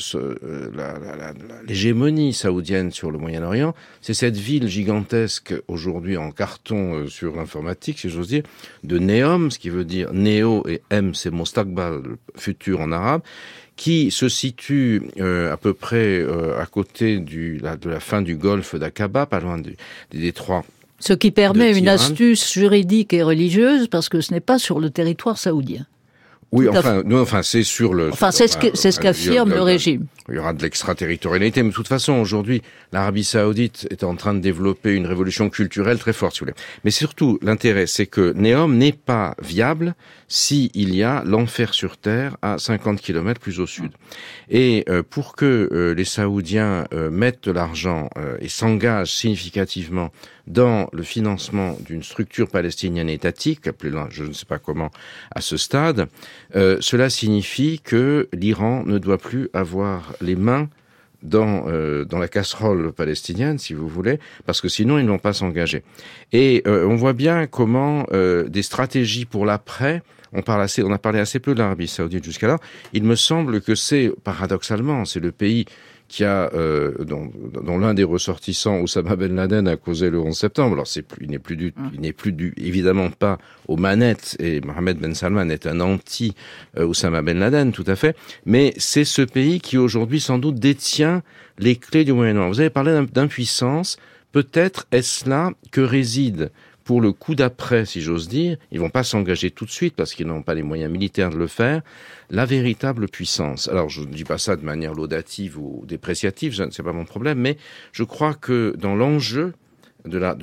l'hégémonie saoudienne sur le Moyen-Orient? C'est cette ville gigantesque aujourd'hui en carton sur l'informatique, si j'ose dire, de Neom, ce qui veut dire Néo et M, c'est Mostakbal, le futur en arabe, qui se situe à peu près à côté de la fin du golfe d'Aqaba, pas loin des détroits. Ce qui permet une astuce juridique et religieuse, parce que ce n'est pas sur le territoire saoudien. Oui, c'est sur le... c'est ce qu'affirme le régime. Il y aura de l'extraterritorialité, mais de toute façon, aujourd'hui, l'Arabie saoudite est en train de développer une révolution culturelle très forte, si vous voulez. Mais surtout, l'intérêt, c'est que Neom n'est pas viable s'il y a l'enfer sur terre à 50 km plus au sud. Et pour que les Saoudiens mettent de l'argent et s'engagent significativement dans le financement d'une structure palestinienne étatique, appelée-la, je ne sais pas comment, à ce stade, cela signifie que l'Iran ne doit plus avoir les mains dans la casserole palestinienne, si vous voulez, parce que sinon ils ne vont pas s'engager. Et on voit bien comment des stratégies pour l'après, on a parlé assez peu de l'Arabie saoudite jusqu'à là. Il me semble que paradoxalement, c'est le pays qui a dont l'un des ressortissants, Oussama Ben Laden, a causé le 11 septembre. Alors il n'est plus évidemment pas aux manettes, et Mohammed Ben Salman est un anti Oussama Ben Laden, tout à fait. Mais c'est ce pays qui aujourd'hui sans doute détient les clés du Moyen-Orient. Vous avez parlé d'impuissance. Peut-être est-ce là que réside, pour le coup d'après, si j'ose dire, ils vont pas s'engager tout de suite parce qu'ils n'ont pas les moyens militaires de le faire, la véritable puissance. Alors, je ne dis pas ça de manière laudative ou dépréciative, c'est pas mon problème, mais je crois que dans l'enjeu de la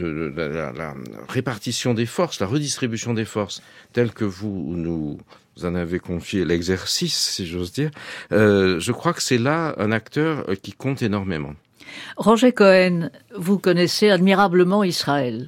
répartition des forces, la redistribution des forces, telle que vous en avez confié l'exercice, si j'ose dire, je crois que c'est là un acteur qui compte énormément. Roger Cohen, vous connaissez admirablement Israël.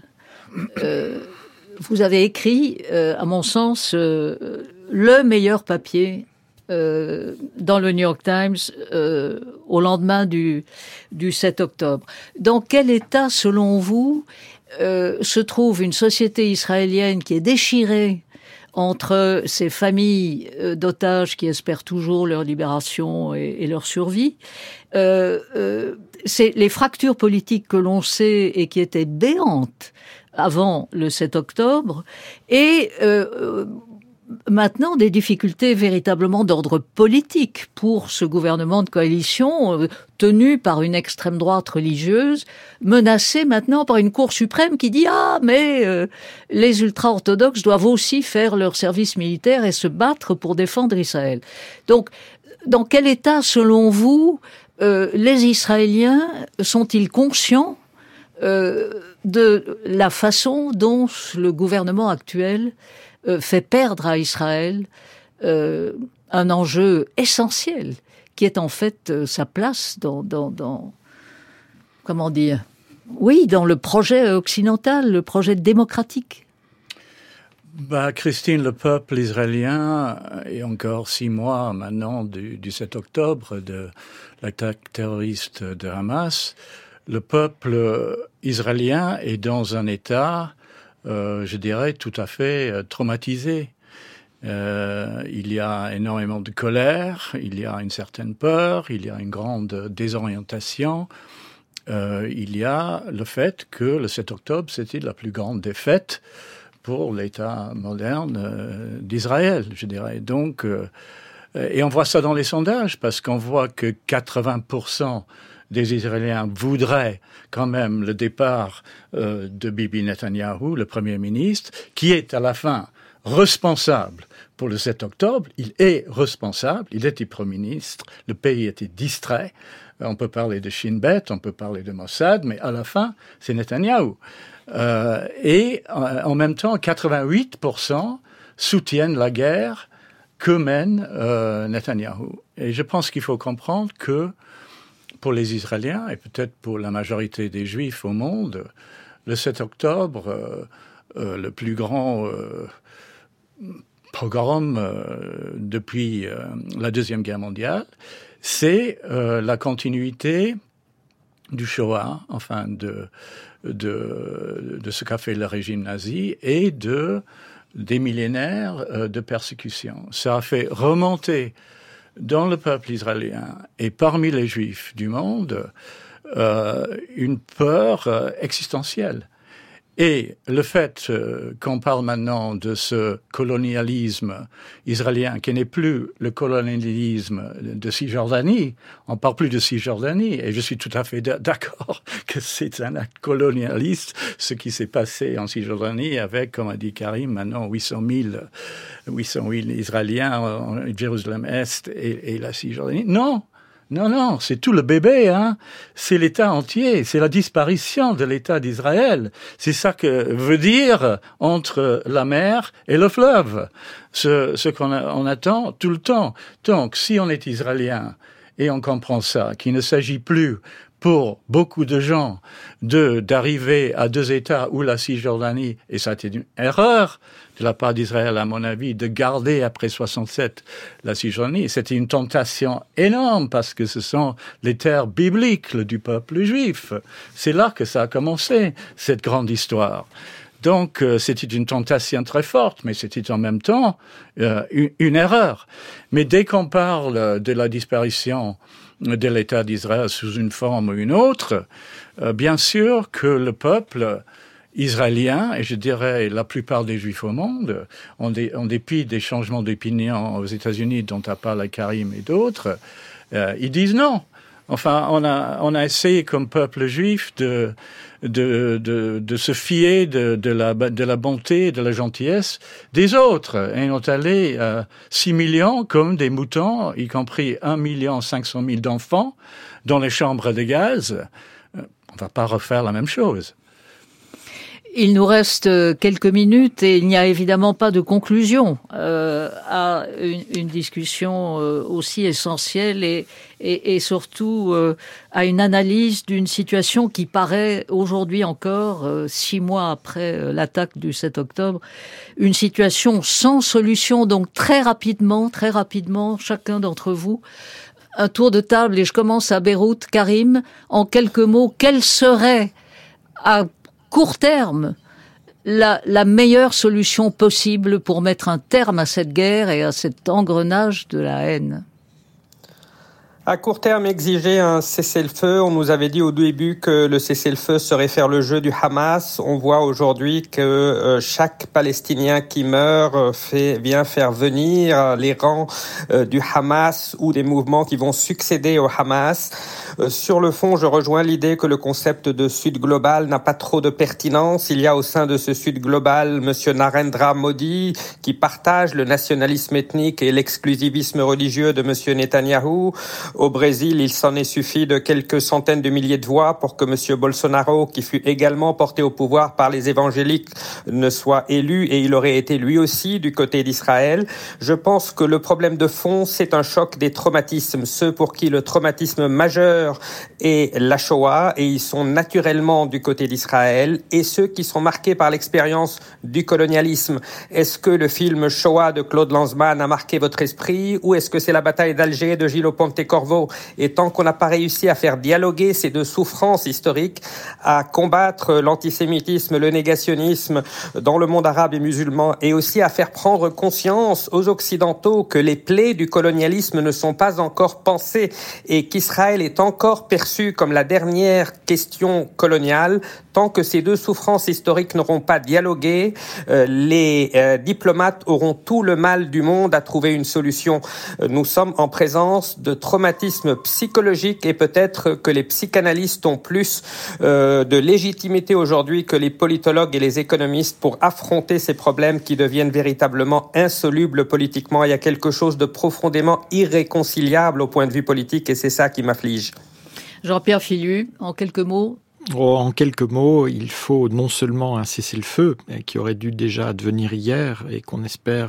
Vous avez écrit, à mon sens, le meilleur papier dans le New York Times au lendemain du 7 octobre. Dans quel état, selon vous, se trouve une société israélienne qui est déchirée entre ces familles d'otages qui espèrent toujours leur libération et leur survie, c'est les fractures politiques que l'on sait et qui étaient béantes avant le 7 octobre, et maintenant des difficultés véritablement d'ordre politique pour ce gouvernement de coalition tenu par une extrême droite religieuse, menacé maintenant par une Cour suprême qui dit « Ah, mais les ultra-orthodoxes doivent aussi faire leur service militaire et se battre pour défendre Israël. » Donc, dans quel état, selon vous, les Israéliens sont-ils conscients de la façon dont le gouvernement actuel fait perdre à Israël un enjeu essentiel qui est en fait sa place dans comment dire, oui, dans le projet occidental, le projet démocratique. Christine, le peuple israélien est encore 6 mois maintenant du 7 octobre de l'attaque terroriste de Hamas. Le peuple israélien est dans un état, je dirais, tout à fait traumatisé. Il y a énormément de colère, il y a une certaine peur, il y a une grande désorientation. Il y a le fait que le 7 octobre, c'était la plus grande défaite pour l'État moderne d'Israël, je dirais. Donc, et on voit ça dans les sondages, parce qu'on voit que 80% des Israéliens voudraient quand même le départ de Bibi Netanyahou, le Premier ministre, qui est à la fin responsable pour le 7 octobre. Il est responsable, il était Premier ministre, le pays était distrait. On peut parler de Shin Bet, on peut parler de Mossad, mais à la fin, c'est Netanyahou. Et en même temps, 88% soutiennent la guerre que mène Netanyahou. Et je pense qu'il faut comprendre que pour les Israéliens, et peut-être pour la majorité des Juifs au monde, le 7 octobre, le plus grand pogrom depuis la Deuxième Guerre mondiale, c'est la continuité du Shoah, enfin de ce qu'a fait le régime nazi et des millénaires de persécution. Ça a fait remonter dans le peuple israélien et parmi les Juifs du monde une peur existentielle. Et le fait qu'on parle maintenant de ce colonialisme israélien, qui n'est plus le colonialisme de Cisjordanie, on parle plus de Cisjordanie, et je suis tout à fait d'accord que c'est un acte colonialiste, ce qui s'est passé en Cisjordanie avec, comme a dit Karim, maintenant 800 000 Israéliens en Jérusalem-Est et la Cisjordanie. Non, c'est tout le bébé, hein. C'est l'État entier, c'est la disparition de l'État d'Israël. C'est ça que veut dire entre la mer et le fleuve. Ce qu'on attend tout le temps. Donc, si on est Israélien et on comprend ça, qu'il ne s'agit plus pour beaucoup de gens d'arriver à 2 États ou la Cisjordanie, et ça a été une erreur de la part d'Israël, à mon avis, de garder après 67 la Cisjordanie. C'était une tentation énorme parce que ce sont les terres bibliques du peuple juif. C'est là que ça a commencé, cette grande histoire. Donc, c'était une tentation très forte, mais c'était en même temps une erreur. Mais dès qu'on parle de la disparition de l'État d'Israël sous une forme ou une autre, bien sûr que le peuple israélien, et je dirais la plupart des Juifs au monde, en dépit des changements d'opinion aux États-Unis dont a parlé Karim et d'autres, ils disent non. Enfin, on a essayé comme peuple juif de se fier de la bonté, de la gentillesse des autres. Et on est allé 6 millions comme des moutons, y compris 1 500 000 d'enfants dans les chambres de gaz. On va pas refaire la même chose. Il nous reste quelques minutes et il n'y a évidemment pas de conclusion à une discussion aussi essentielle et surtout à une analyse d'une situation qui paraît aujourd'hui encore, 6 mois après l'attaque du 7 octobre, une situation sans solution. Donc très rapidement, chacun d'entre vous, un tour de table, et je commence à Beyrouth. Karim, en quelques mots, quelle serait à court terme la meilleure solution possible pour mettre un terme à cette guerre et à cet engrenage de la haine? À court terme, exiger un cessez-le-feu. On nous avait dit au début que le cessez-le-feu serait faire le jeu du Hamas. On voit aujourd'hui que chaque Palestinien qui meurt vient faire venir les rangs du Hamas ou des mouvements qui vont succéder au Hamas. Sur le fond, je rejoins l'idée que le concept de Sud global n'a pas trop de pertinence. Il y a au sein de ce Sud global Monsieur Narendra Modi qui partage le nationalisme ethnique et l'exclusivisme religieux de Monsieur Netanyahou. Au Brésil, il s'en est suffi de quelques centaines de milliers de voix pour que M. Bolsonaro, qui fut également porté au pouvoir par les évangéliques, ne soit élu, et il aurait été lui aussi du côté d'Israël. Je pense que le problème de fond, c'est un choc des traumatismes. Ceux pour qui le traumatisme majeur est la Shoah, et ils sont naturellement du côté d'Israël, et ceux qui sont marqués par l'expérience du colonialisme. Est-ce que le film Shoah de Claude Lanzmann a marqué votre esprit, ou est-ce que c'est la bataille d'Alger de Gilles Pontecorvo? Et tant qu'on n'a pas réussi à faire dialoguer ces deux souffrances historiques, à combattre l'antisémitisme, le négationnisme dans le monde arabe et musulman, et aussi à faire prendre conscience aux Occidentaux que les plaies du colonialisme ne sont pas encore pensées et qu'Israël est encore perçu comme la dernière question coloniale, tant que ces deux souffrances historiques n'auront pas dialogué, les diplomates auront tout le mal du monde à trouver une solution. Nous sommes en présence de traumatismes psychologiques, et peut-être que les psychanalystes ont plus de légitimité aujourd'hui que les politologues et les économistes pour affronter ces problèmes qui deviennent véritablement insolubles politiquement. Il y a quelque chose de profondément irréconciliable au point de vue politique, et c'est ça qui m'afflige. Jean-Pierre Fillu, en quelques mots. En quelques mots, il faut non seulement un cessez-le-feu, qui aurait dû déjà advenir hier et qu'on espère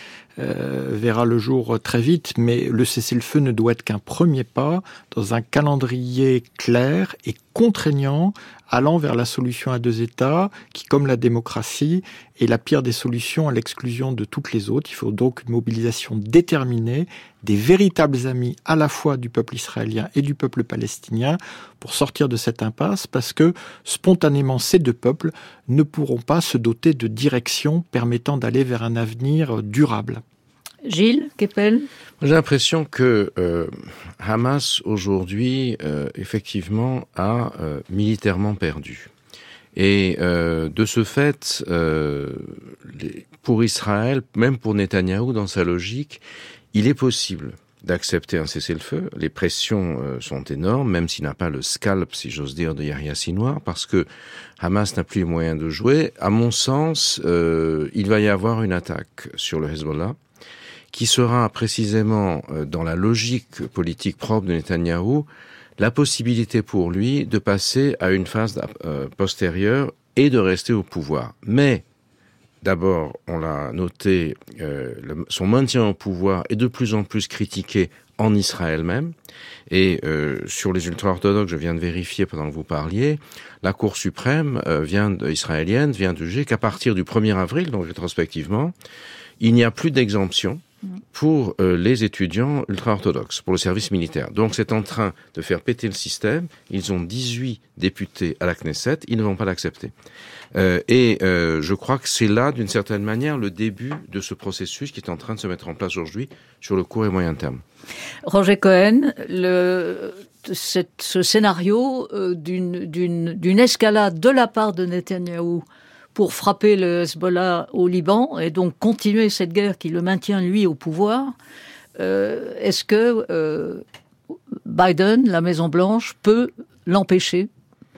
verra le jour très vite, mais le cessez-le-feu ne doit être qu'un premier pas dans un calendrier clair et contraignant allant vers la solution à deux États qui, comme la démocratie, est la pire des solutions à l'exclusion de toutes les autres. Il faut donc une mobilisation déterminée des véritables amis à la fois du peuple israélien et du peuple palestinien pour sortir de cette impasse, parce que spontanément ces deux peuples ne pourront pas se doter de directions permettant d'aller vers un avenir durable. Gilles Kepel. J'ai l'impression que Hamas aujourd'hui effectivement a militairement perdu. Et de ce fait, pour Israël, même pour Netanyahou dans sa logique, il est possible d'accepter un cessez-le-feu. Les pressions sont énormes, même s'il n'a pas le scalp, si j'ose dire, de Yahya Sinwar, parce que Hamas n'a plus les moyens de jouer. À mon sens, il va y avoir une attaque sur le Hezbollah, qui sera précisément dans la logique politique propre de Netanyahou, la possibilité pour lui de passer à une phase postérieure et de rester au pouvoir. Mais, d'abord, on l'a noté, son maintien au pouvoir est de plus en plus critiqué en Israël même. Et sur les ultra-orthodoxes, je viens de vérifier pendant que vous parliez, la Cour suprême israélienne vient de juger qu'à partir du 1er avril, donc rétrospectivement, il n'y a plus d'exemption pour les étudiants ultra-orthodoxes, pour le service militaire. Donc c'est en train de faire péter le système. Ils ont 18 députés à la Knesset, ils ne vont pas l'accepter. Je crois que c'est là, d'une certaine manière, le début de ce processus qui est en train de se mettre en place aujourd'hui sur le court et moyen terme. Roger Cohen, ce scénario d'une escalade de la part de Netanyahou pour frapper le Hezbollah au Liban et donc continuer cette guerre qui le maintient lui au pouvoir, est-ce que Biden, la Maison-Blanche, peut l'en empêcher?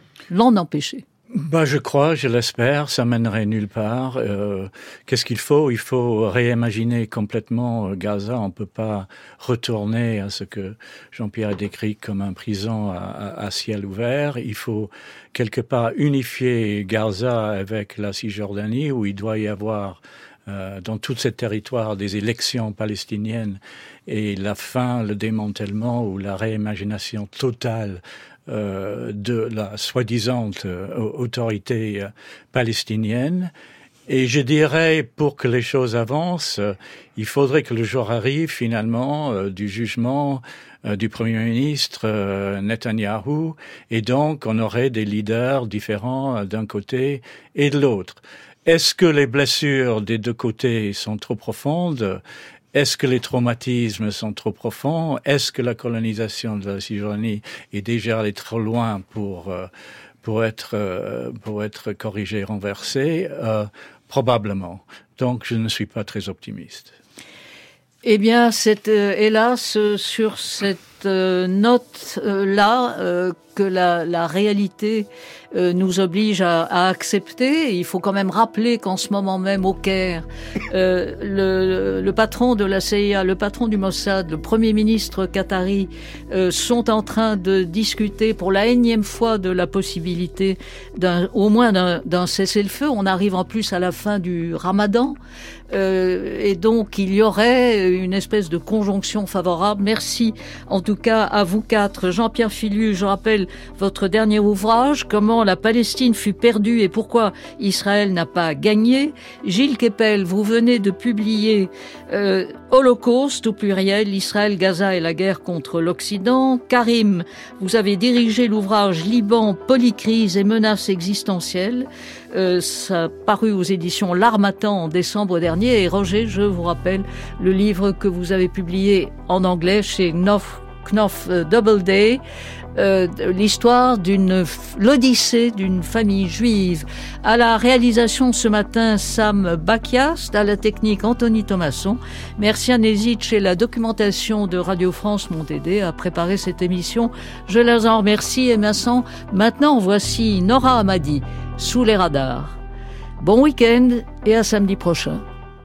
Je l'espère, ça mènerait nulle part. Qu'est-ce qu'il faut? Il faut réimaginer complètement Gaza. On peut pas retourner à ce que Jean-Pierre a décrit comme un prison à ciel ouvert. Il faut quelque part unifier Gaza avec la Cisjordanie, où il doit y avoir dans tout ce territoire des élections palestiniennes et la fin, le démantèlement ou la réimagination totale de la soi-disant autorité palestinienne. Et je dirais, pour que les choses avancent, il faudrait que le jour arrive finalement du jugement du Premier ministre Netanyahou, et donc on aurait des leaders différents d'un côté et de l'autre. Est-ce que les blessures des deux côtés sont trop profondes ? Est-ce que les traumatismes sont trop profonds? Est-ce que la colonisation de la Cisjordanie est déjà allée trop loin pour être corrigée, renversée? Probablement. Donc, je ne suis pas très optimiste. Eh bien, c'est hélas sur cette note là que la réalité nous oblige à accepter. Il faut quand même rappeler qu'en ce moment même au Caire, le patron de la CIA, le patron du Mossad, le premier ministre qatari sont en train de discuter pour la énième fois de la possibilité au moins d'un cessez-le-feu. On arrive en plus à la fin du Ramadan. Et donc il y aurait une espèce de conjonction favorable. Merci en tout cas à vous quatre. Jean-Pierre Filius, je rappelle votre dernier ouvrage, Comment la Palestine fut perdue et pourquoi Israël n'a pas gagné. Gilles Kepel, vous venez de publier Holocauste au pluriel, Israël, Gaza et la guerre contre l'Occident. Karim, vous avez dirigé l'ouvrage Liban, Polycrise et menaces existentielles. Ça a paru aux éditions L'Harmattan en décembre dernier. Et Roger, je vous rappelle le livre que vous avez publié en anglais chez Knopf Doubleday, l'histoire l'Odyssée d'une famille juive. À la réalisation ce matin, Sam Bakiast, à la technique Anthony Thomasson. Merci Nézic et la documentation de Radio France m'ont aidé à préparer cette émission. Je les en remercie et maintenant voici Nora Hamadi, Sous les radars. Bon week-end et à samedi prochain.